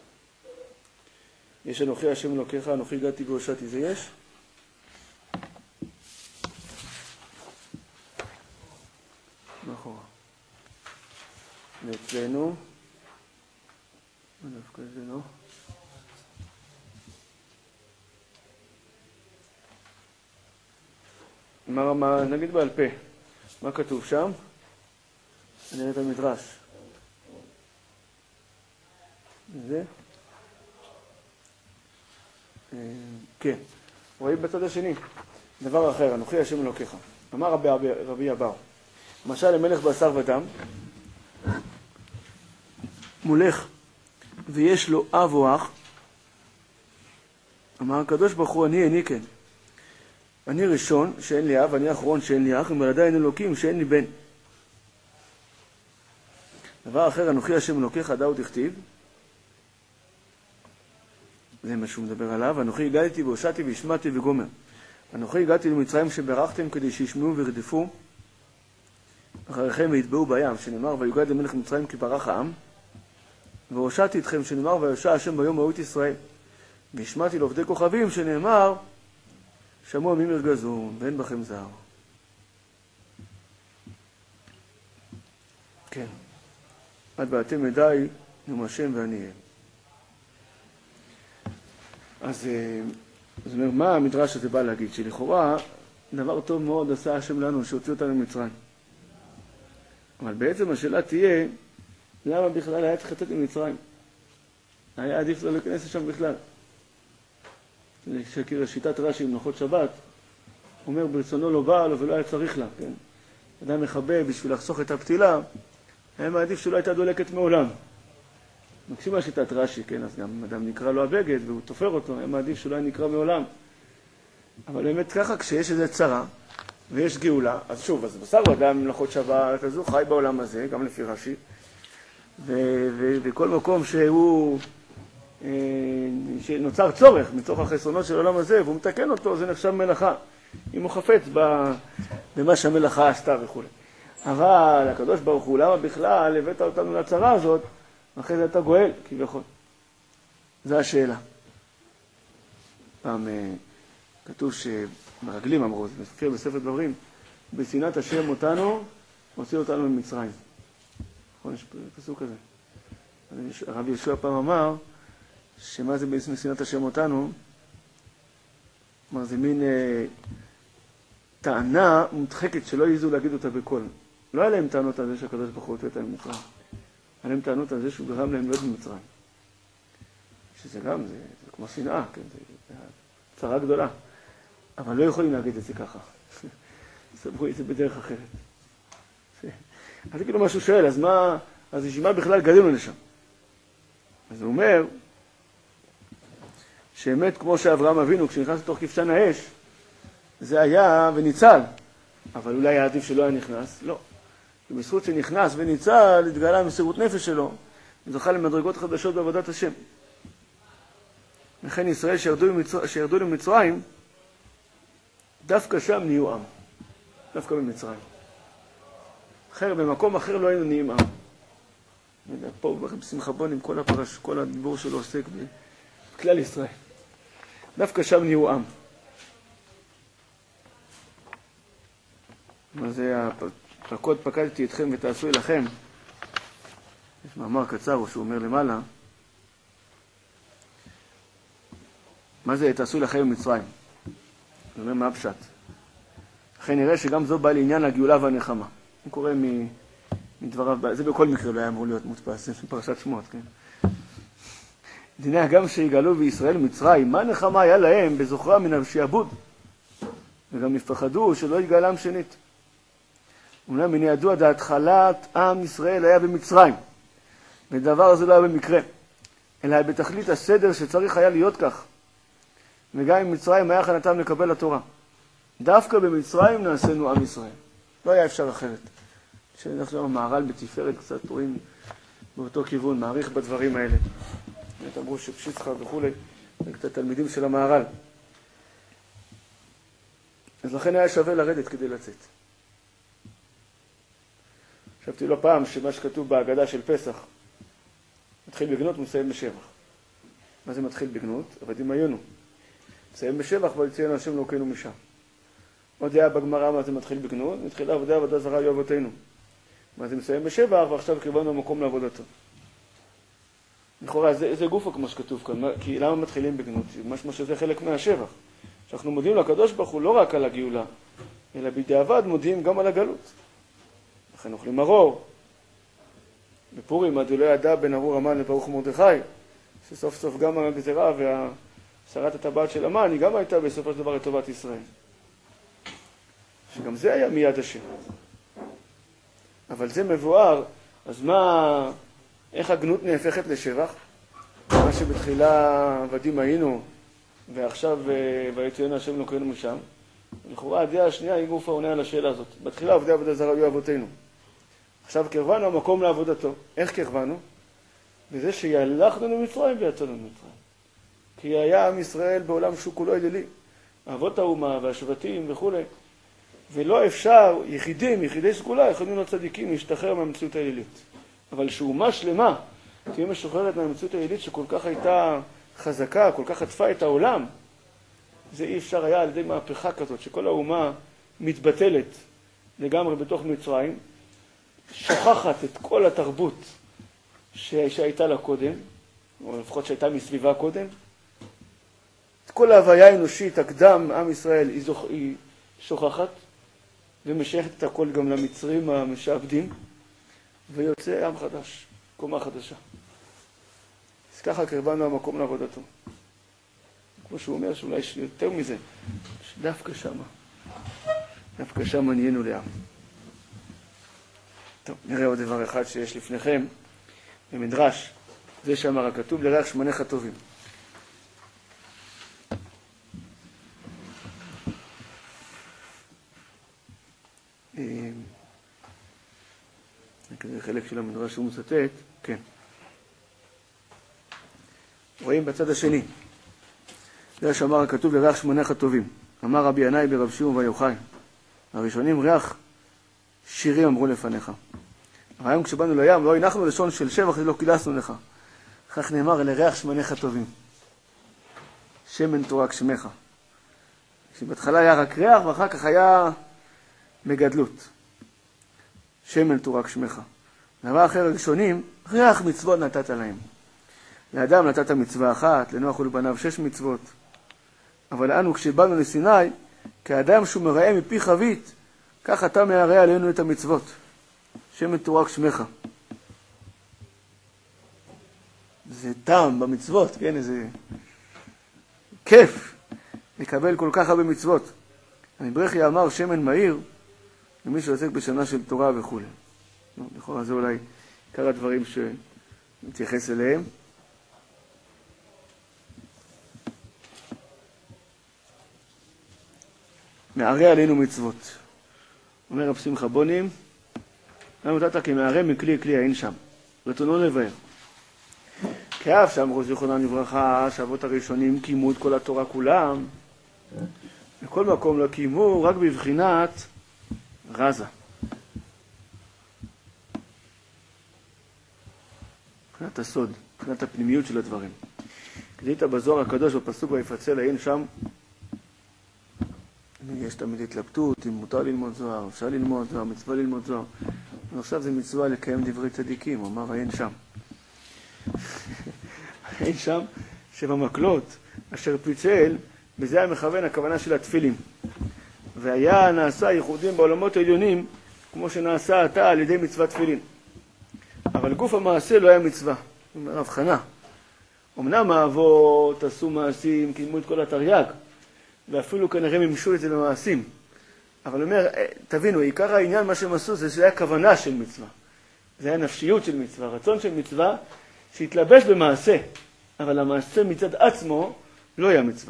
יש אנוכי השם אלוקיך, אנוכי הגעתי והושעתי, זה יש? ואצלנו, מה דווקא זה לא? מה, מה, נגיד בעל פה, מה כתוב שם? אני אראה את המדרש. זה? כן. רואים בצד השני. דבר אחר, אנוכי השם אלוקיך. אמר רבי, רבי, רבי אבר, משל למלך בשר ודם, מולך ויש לו אב או אח, אמר הקדוש ברוך הוא, אני איני כן. אני ראשון שאין לי אב, אני האחרון שאין לי אח, אבל עדיין אלוקים שאין לי בן. דבר אחר, אנוכי השם אלוקיך, דאו דכתיב, זה מה שהוא מדבר עליו, אנוכי הגעתי והושעתי והשמעתי וגומר. אנוכי הגעתי למצרים שברכתם כדי שישמעו וירדפו אחריכם ויתבעו בים, שנאמר ויוגד למלך מצרים כי ברח העם, והושעתי אתכם שנאמר ויושע השם ביום ההוא את ישראל, והשמעתי לעובדי כוכבים שנאמר שמעו עמים ירגזון ואין בכם זר. כן, עד באתם ידי נאום השם ואני אהיה. אז זאת אומרת, מה המדרש הזה בא להגיד? שלכאורה דבר טוב מאוד עשה השם לנו שהוציא אותנו ממצרים. אבל בעצם השאלה תהיה, למה בכלל היה צריך לצאת ממצרים? היה עדיף לא להיכנס לשם בכלל. שקיר שיטת רש"י עם מלאכות שבת, אומר ברצונו לא בא לו ולא היה צריך לה, כן? אדם מחבא בשביל לחסוך את הפתילה, היה מעדיף שלא הייתה דולקת מעולם. מקשימה שיטת רש"י, כן, אז גם אדם נקרא לו הבגד והוא תופר אותו, היה מעדיף שלא היה נקרא מעולם. אבל באמת ככה, כשיש איזו צרה ויש גאולה, אז שוב, אז בשר אדם מלאכות שבת, אז הוא חי בעולם הזה, גם לפי רש"י, וכל מקום שהוא, שנוצר צורך מתוך החסרונות של העולם הזה, והוא מתקן אותו, זה נחשב מלאכה, אם הוא חפץ במה שהמלאכה עשתה וכו'. אבל הקדוש ברוך הוא, למה בכלל הבאת אותנו לצרה הזאת, אחרי זה אתה גואל, כביכול. זו השאלה. פעם כתוב שמרגלים אמרו, זה מופיע בספר דברים, בשנאת השם אותנו, הוציא אותנו ממצרים. נכון, יש פסוק כזה. הרב יהושע פעם אמר, שמה זה בשנאת השם אותנו? כלומר, זה מין אה, טענה מודחקת שלא יעזו להגיד אותה בקול. לא היה להם טענות על זה שהקדוש ברוך הוא הוציא אותנו ממצרים. היה להם טענות על זה שהוא גרם להם להיות במצרים. שזה גם, זה, זה כמו שנאה, כן? זה, זה צרה גדולה. אבל לא יכולים להגיד את זה ככה. סברו את זה בדרך אחרת. אז כאילו משהו שואל, אז מה, אז ישימה בכלל גדלנו לשם. אז הוא אומר, שאמת כמו שאברהם אבינו, כשנכנס לתוך כבשן האש, זה היה וניצל. אבל אולי היה עדיף שלא היה נכנס? לא. בזכות שנכנס וניצל, התגלה מסירות נפש שלו, וזוכה למדרגות חדשות בעבודת השם. לכן ישראל שירדו, למצר... שירדו למצרים, דווקא שם נהיו עם. דווקא במצרים. אחר, במקום אחר לא היינו נהיים עם. פה בשמחה בון עם כל הפרש, כל הדיבור שלו עוסק בכלל ישראל. דווקא שם נהיו עם. מה זה הפקוד פקדתי אתכם ותעשו אליכם. יש מאמר קצר שהוא אומר למעלה. מה זה תעשו אליכם במצרים? הוא אומר מה הפשט. לכן נראה שגם זו בא לעניין הגאולה והנחמה. הוא קורא מדבריו, זה בכל מקרה לא היה אמור להיות מודפס, זה פרשת שמות, כן? דיני הגם שיגאלו בישראל מצרים, מה נחמה היה להם בזוכרם מן השעבוד? וגם נפחדו שלא יגאלם שנית. אומנם הנה ידוע דהתחלת עם ישראל היה במצרים, ודבר הזה לא היה במקרה, אלא בתכלית הסדר שצריך היה להיות כך. וגם עם מצרים היה הכנתם לקבל התורה. דווקא במצרים נעשינו עם ישראל. לא היה אפשר אחרת. כשאנחנו המהר"ל בתפארת קצת רואים באותו כיוון, מעריך בדברים האלה. אמרו שפשיצחה וכו', זה קצת תלמידים של המהר"ל. אז לכן היה שווה לרדת כדי לצאת. חשבתי לא פעם שמה שכתוב בהגדה של פסח, מתחיל בגנות ומסיים בשבח. מה זה מתחיל בגנות? עבדים היינו. מסיים בשבח ויציאנו השם אלוקינו משם. עוד היה בגמרא מה זה מתחיל בגנות, מתחילה עבדי עבודה זרה היו אבותינו. מה זה מסיים בשבח, ועכשיו קרבנו המקום לעבודתו. לכאורה, זה, זה גופה כמו שכתוב כאן, כי למה מתחילים בגנות? משמע שזה חלק מהשבח. שאנחנו מודיעים לקדוש ברוך הוא לא רק על הגאולה, אלא בדיעבד מודיעים גם על הגלות. לכן אוכלים מרור. בפורים, עד לא ידע בין ארור המן לברוך מרדכי, שסוף סוף גם הגזרה והסרת הטבעת של המן, היא גם הייתה בסופו של דבר לטובת ישראל. שגם זה היה מיד השם. אבל זה מבואר, אז מה, איך הגנות נהפכת לשבח? מה שבתחילה עבדים היינו, ועכשיו ויציין השם לוקחנו משם. לכאורה הדעה השנייה היא גופה עונה על השאלה הזאת. בתחילה עבדי עבודה זרה היו אבותינו. עכשיו קרבנו המקום לעבודתו. איך קרבנו? בזה שהלכנו למצרים ויצאנו למצרים. כי היה עם ישראל בעולם שהוא כולו אלילי. אבות האומה והשבטים וכו'. ולא אפשר, יחידים, יחידי סגולה, יכולים להיות צדיקים, להשתחרר מהמציאות האלילית. אבל שאומה שלמה תהיה משוחררת מהמציאות האלילית שכל כך הייתה חזקה, כל כך עטפה את העולם, זה אי אפשר היה על ידי מהפכה כזאת, שכל האומה מתבטלת לגמרי בתוך מצרים, שוכחת את כל התרבות שהייתה לה קודם, או לפחות שהייתה מסביבה קודם. את כל ההוויה האנושית, הקדם, עם ישראל, היא, זוכ... היא שוכחת, ומשייכת את הכל גם למצרים המשעבדים, ויוצא עם חדש, קומה חדשה. אז ככה קרבנו המקום לעבודתו. כמו שהוא אומר, שאולי יש יותר מזה, שדווקא שמה, דווקא שמה נהיינו לעם. טוב, נראה עוד דבר אחד שיש לפניכם, במדרש, זה שאמר הכתוב, לריח שמניך טובים. זה חלק של המדרש שהוא מצטט, כן. רואים בצד השני. זה שאמר הכתוב לריח שמניך טובים. אמר רבי ינאי ברב שמעון בר יוחאי. הראשונים ריח שירים אמרו לפניך. אבל היום כשבאנו לים לא הנחנו לשון של שבח ולא קילסנו לך. כך נאמר לריח שמניך טובים. שמן תורק שמך. שבהתחלה היה רק ריח ואחר כך היה מגדלות. שמן תורק שמך. דבר אחר הראשונים, ריח מצוות נתת להם. לאדם נתת מצווה אחת, לנוח ולבניו שש מצוות. אבל אנו כשבאנו לסיני, כאדם שהוא מראה מפי חבית, כך אתה מערה עלינו את המצוות. שמן תורק שמך. זה טעם במצוות, כן, איזה כיף לקבל כל כך הרבה מצוות. ברכי אמר שמן מהיר, למי שעוסק בשנה של תורה וכו'. לכאורה זה אולי עיקר הדברים שנתייחס אליהם. מערה עלינו מצוות. אומר רב שמחה בונים, למה נתת כי מערה מכלי כלי אין שם. רצונו לבאר. כאב שאמרו זיכרונם לברכה, שהאבות הראשונים קיימו את כל התורה כולם. בכל מקום לא קיימו, רק בבחינת רזה. מבחינת הסוד, מבחינת הפנימיות של הדברים. כדאית בזוהר הקדוש בפסוק ויפצל אין שם, יש תמיד התלבטות, אם מותר ללמוד זוהר, אפשר ללמוד זוהר, מצווה ללמוד זוהר. ועכשיו זה מצווה לקיים דברי צדיקים, הוא אמר אין שם. אין שם שבמקלות אשר פיצל, בזה היה מכוון הכוונה של התפילים. והיה נעשה ייחודים בעולמות העליונים, כמו שנעשה עתה על ידי מצוות תפילין. אבל גוף המעשה לא היה מצווה. זאת אומרת, הבחנה. אמנם האבות עשו מעשים, קיימו את כל התרי"ג, ואפילו כנראה מימשו את זה במעשים. אבל אומר, תבינו, עיקר העניין מה שהם עשו זה שזה היה כוונה של מצווה. זה היה נפשיות של מצווה, רצון של מצווה שהתלבש במעשה. אבל המעשה מצד עצמו לא היה מצווה.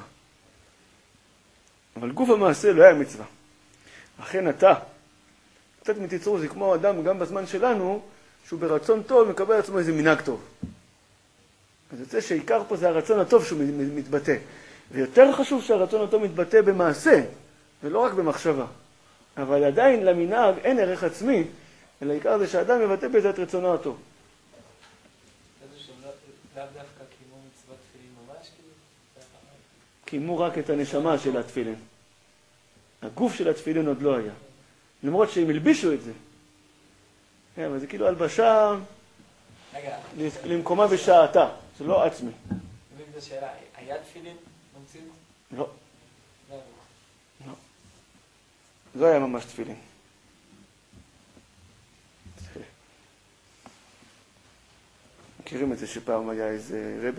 אבל גוף המעשה לא היה מצווה. אכן אתה, קצת מתיצרו, זה כמו אדם גם בזמן שלנו, שהוא ברצון טוב מקבל עצמו איזה מנהג טוב. אז יוצא שעיקר פה זה הרצון הטוב שהוא מתבטא. ויותר חשוב שהרצון הטוב מתבטא במעשה, ולא רק במחשבה. אבל עדיין למנהג אין ערך עצמי, אלא העיקר זה שהאדם מבטא בזה את רצונו הטוב. איזה שהם לאו דווקא קיימו מצוות תפילין ממש? קיימו רק את הנשמה של התפילין. הגוף של התפילין עוד לא היה. למרות שהם הלבישו את זה. כן, אבל זה כאילו הלבשה רגע. למקומה בשעתה, זה לא עצמי. אם זו שאלה, היה תפילין במציאות? לא. לא. לא. לא היה ממש תפילין. מכירים את זה שפעם היה איזה רבה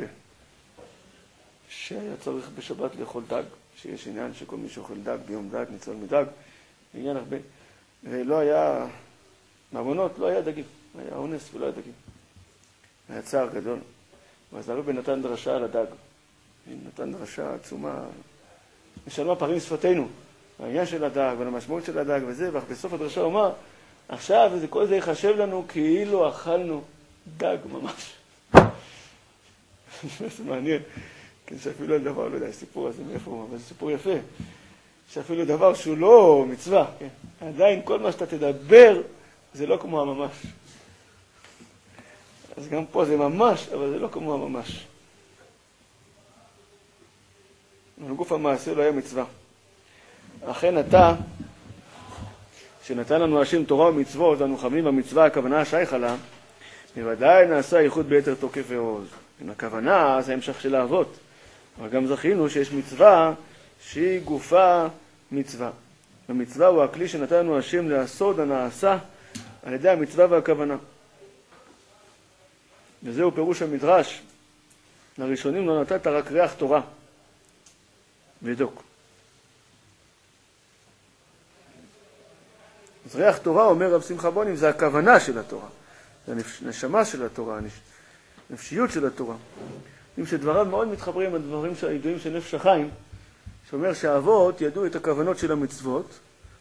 שהיה צריך בשבת לאכול דג, שיש עניין שכל מי שאוכל דג ביום דג ניצול מדג, עניין הרבה, ולא היה, מאמונות לא היה דגים, היה אונס ולא היה דגים. היה צער גדול. ואז הרבה נתן דרשה על הדג. נתן דרשה עצומה, נשאלמה פערים שפתנו, העניין של הדג והמשמעות של הדג וזה, ובסוף הדרשה הוא אמר, עכשיו כל זה יחשב לנו כאילו אכלנו דג ממש. זה מעניין, כן, שאפילו על דבר, לא יודע, הסיפור הזה מאיפה הוא, אבל זה סיפור יפה, שאפילו דבר שהוא לא מצווה, כן? עדיין כל מה שאתה תדבר זה לא כמו הממש. אז גם פה זה ממש, אבל זה לא כמו הממש. גוף המעשה לא היה מצווה. אכן אתה, שנתן לנו השם תורה ומצוות, ואנו מכוונים במצווה, הכוונה השייכה לה, בוודאי נעשה ייחוד ביתר תוקף ועוז. עם הכוונה, זה המשך של האבות. אבל גם זכינו שיש מצווה שהיא גופה מצווה. המצווה הוא הכלי שנתן לנו השם לעשות הנעשה על ידי המצווה והכוונה. וזהו פירוש המדרש. לראשונים לא נתת רק ריח תורה. ודוק. אז ריח תורה, אומר רב שמחה בונים, זה הכוונה של התורה. זה הנשמה של התורה, הנפשיות של התורה. אם שדבריו מאוד מתחברים על דברים הידועים של נפש החיים, שאומר שהאבות ידעו את הכוונות של המצוות,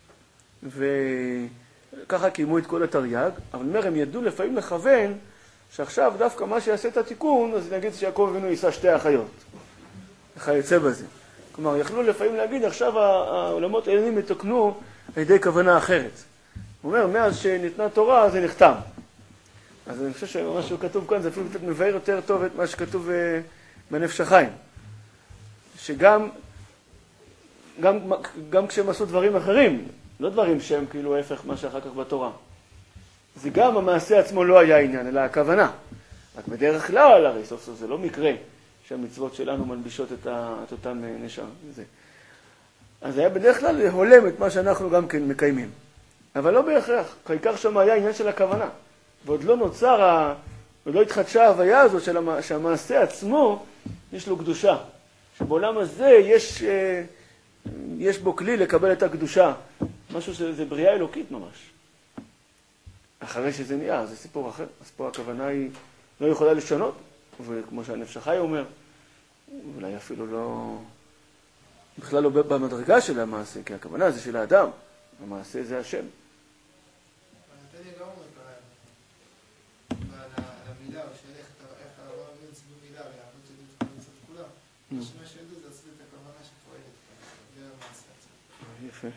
וככה קיימו את כל התרי"ג, אבל אומר, הם ידעו לפעמים לכוון, שעכשיו דווקא מה שיעשה את התיקון, אז נגיד שיעקב אבינו יישא שתי אחיות. איך יוצא בזה. כלומר, יכלו לפעמים להגיד, עכשיו העולמות העליונים יתוקנו על ידי כוונה אחרת. הוא אומר, מאז שניתנה תורה, זה נחתם. אז אני חושב שמה שהוא כתוב כאן, זה אפילו קצת מבאר יותר טוב את מה שכתוב בנפש החיים. שגם גם, גם כשהם עשו דברים אחרים, לא דברים שהם כאילו ההפך מה שאחר כך בתורה. זה גם המעשה עצמו לא היה עניין, אלא הכוונה. רק בדרך כלל, הרי סוף סוף זה לא מקרה שהמצוות שלנו מנבישות את, ה, את אותם נשם. זה. אז היה בדרך כלל הולם את מה שאנחנו גם כן מקיימים. אבל לא בהכרח, העיקר שם היה עניין של הכוונה. ועוד לא נוצר, ה... עוד לא התחדשה ההוויה הזאת של המ... שהמעשה עצמו יש לו קדושה. שבעולם הזה יש, יש בו כלי לקבל את הקדושה. משהו שזה בריאה אלוקית ממש. אחרי שזה נהיה, זה סיפור אחר. אז פה הכוונה היא לא יכולה לשנות. וכמו שהנפש החי אומר, אולי אפילו לא, בכלל לא במדרגה של המעשה, כי הכוונה זה של האדם. המעשה זה השם. נתן לי גם אומר כלל, על המילה, או של איך הרב אמץ במילה, ויעבוד של את המצוות כולם. שמה שידעו זה עשו את הכוונה שפועלת, זה המעשה עצמו. יפה.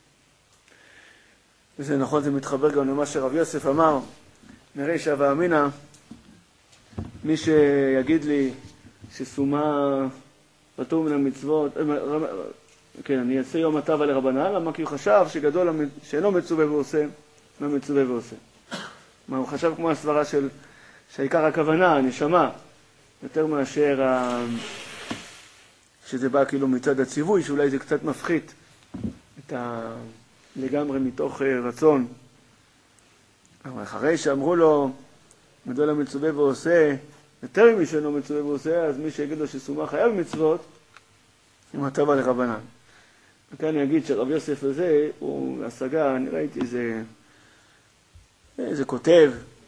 וזה נכון, זה מתחבר גם למה שרב יוסף אמר, נראה שהווה אמינא, מי שיגיד לי שסומה פטור מן המצוות, כן, אני אעשה יום הטבה לרבנן, למה? כי הוא חשב שגדול שאינו מצווה ועושה, לא מצווה ועושה. מה, הוא חשב כמו הסברה של, שהעיקר הכוונה, הנשמה, יותר מאשר ה... שזה בא כאילו מצד הציווי, שאולי זה קצת מפחית את ה... לגמרי מתוך רצון. אבל אחרי שאמרו לו, גדול המצווה ועושה, יותר מי שאינו מצווה ועושה, אז מי שיגיד לו שסומה חייב מצוות, עם הטבה לרבנן. וכאן אני אגיד שרב יוסף הזה, הוא השגה, אני ראיתי איזה, איזה כותב,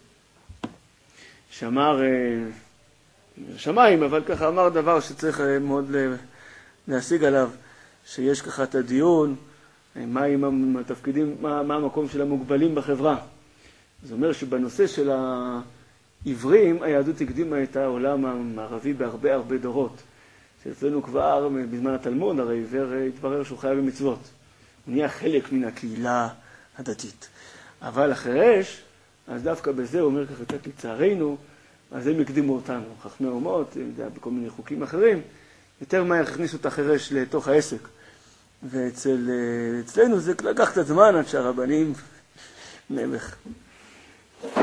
שאמר, שמיים, אבל ככה אמר דבר שצריך מאוד להשיג עליו, שיש ככה את הדיון, מה עם התפקידים, מה, מה המקום של המוגבלים בחברה. זה אומר שבנושא של העברים, היהדות הקדימה את העולם המערבי בהרבה הרבה דורות. שאצלנו כבר, בזמן התלמוד, הרי עיוור התברר שהוא חייב במצוות. הוא נהיה חלק מן הקהילה הדתית. אבל החירש, אז דווקא בזה הוא אומר ככה, קצת לצערנו, אז הם הקדימו אותנו. חכמי אומות, בכל מיני חוקים אחרים, יותר מהר הכניסו את החירש לתוך העסק. ואצלנו זה לקח קצת זמן עד שהרבנים נמך.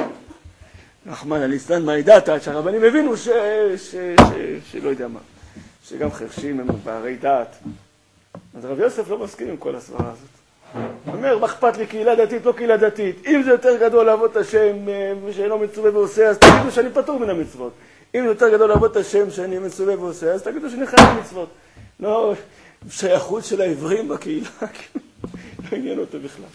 רחמנא ליצלן מאי דתא, שהרבנים הבינו ש... ש... ש... שלא יודע מה, שגם חרשים הם בערי דעת. אז רב יוסף לא מסכים עם כל הסברה הזאת. הוא אומר, מה אכפת לי קהילה דתית, לא קהילה דתית. אם זה יותר גדול לעבוד את השם שאינו מצווה ועושה, אז תגידו שאני פטור מן המצוות. אם זה יותר גדול לעבוד את השם שאני מצווה ועושה, אז תגידו שאני חייב מצוות. לא, שייכות של העברים בקהילה, לא עניין אותו בכלל.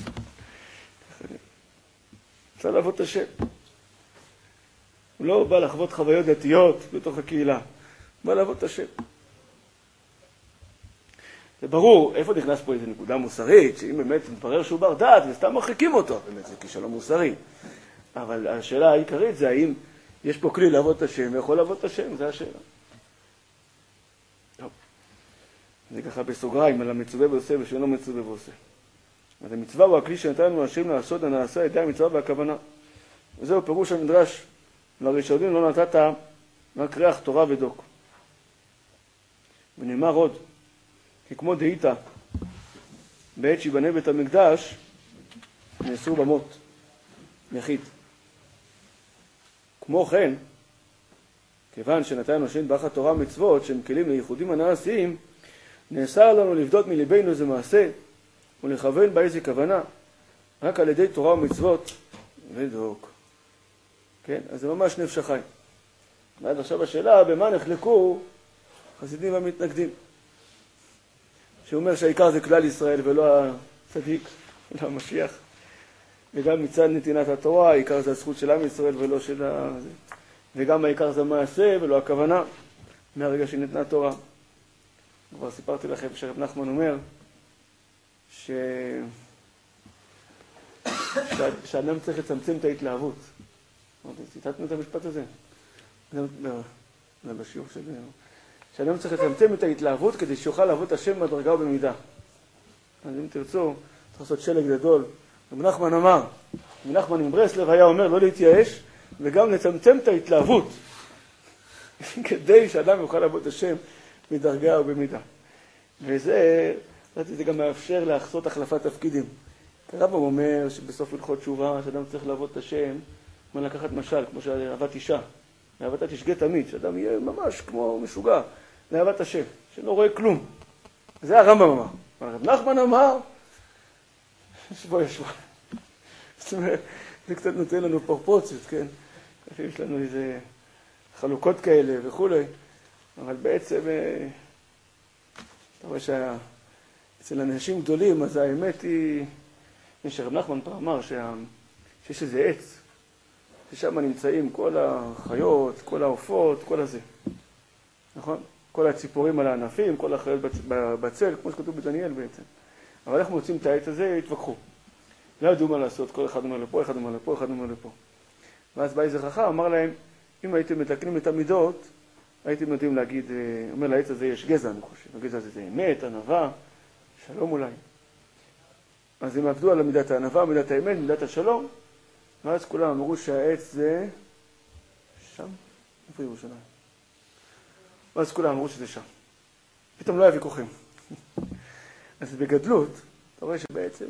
צריך לעבוד את השם. הוא לא בא לחוות חוויות דתיות בתוך הקהילה. הוא בא לעבוד את השם. זה ברור, איפה נכנס פה איזו נקודה מוסרית, שאם באמת מתברר שהוא בר דעת, וסתם מרחיקים אותו, באמת זה כישלון מוסרי. אבל השאלה העיקרית זה האם יש פה כלי לעבוד את השם, ויכול לעבוד את השם, זה השאלה. טוב. זה ככה בסוגריים, על המצווה ועושה ושאינו מצווה ועושה. אז המצווה הוא הכלי שנתן לנו השם לעשות הנעשה ידי המצווה והכוונה. וזהו פירוש המדרש. לראשונים לא נתת רק ריח תורה ודוק. ונאמר עוד, כי כמו דהיתה, בעת שיבנה בית המקדש, נאסרו במות, יחיד. כמו כן, כיוון שנתן השם באחת תורה מצוות, שהם כלים לייחודים הנעשיים, נאסר לנו לבדות מליבנו איזה מעשה, ולכוון באיזה כוונה, רק על ידי תורה ומצוות, ודוק. כן? אז זה ממש נפש החיים. ועד עכשיו השאלה, במה נחלקו חסידים והמתנגדים? שאומר שהעיקר זה כלל ישראל ולא הצדיק, ולא המשיח. וגם מצד נתינת התורה, העיקר זה הזכות של עם ישראל ולא של ה... וגם העיקר זה מעשה ולא הכוונה, מהרגע שניתנה תורה. כבר סיפרתי לכם שרב נחמן אומר, ש... שאדם צריך לצמצם את ההתלהבות. ציטטנו את המשפט הזה. זה בשיעור שלנו. שאדם צריך לצמצם את ההתלהבות כדי שיוכל לעבוד את השם בדרגה ובמידה. אז אם תרצו, צריך לעשות שלג גדול. רב נחמן אמר, רב נחמן מברסלב היה אומר לא להתייאש, וגם לצמצם את ההתלהבות, כדי שאדם יוכל לעבוד את השם מדרגה ובמידה. וזה, זה גם מאפשר להחסות החלפת תפקידים. הרב אומר שבסוף הלכות תשובה, שאדם צריך לעבוד את השם, מה לקחת משל, כמו שאהבת אישה. לאהבת תשגה תמיד, שאדם יהיה ממש כמו משוגע, לאהבת השם, שלא רואה כלום. זה הרמב"ם אמר. אבל רב נחמן אמר, שבוע ישבוע. זאת אומרת, זה קצת נותן לנו פרופורציות, כן? יש לנו איזה חלוקות כאלה וכו'. אבל בעצם, אתה רואה שאצל אנשים גדולים, אז האמת היא, שרב נחמן פעם אמר שיש איזה עץ, ששם נמצאים כל החיות, כל העופות, כל הזה. נכון? כל הציפורים על הענפים, כל החיות בצל, כמו שכתוב בדניאל בעצם. אבל איך מוצאים את העץ הזה, התווכחו. לא ידעו מה לעשות, כל אחד אומר לפה, אחד אומר לפה, אחד אומר לפה. ואז בא איזה חכם, אמר להם, אם הייתם מתקנים את המידות, הייתם יודעים להגיד, אומר לעץ הזה יש גזע, אני חושב. הגזע הזה זה אמת, ענווה, שלום אולי. אז הם עבדו על מידת הענווה, מידת האמת, מידת השלום, ואז כולם אמרו שהעץ זה שם? איפה ירושלים? ואז כולם אמרו שזה שם. פתאום לא היה ויכוחים. אז בגדלות, אתה רואה שבעצם,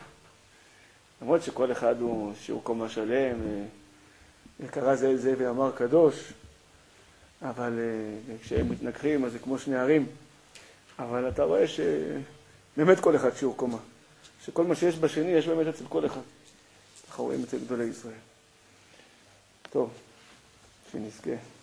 למרות שכל אחד הוא שיעור קומה שלם, וקרא זה אל זה ואמר קדוש, אבל כשהם מתנגחים אז זה כמו שני ערים. אבל אתה רואה שבאמת כל אחד שיעור קומה. שכל מה שיש בשני יש באמת אצל כל אחד. אנחנו רואים אצל גדולי ישראל. טוב, שנזכה.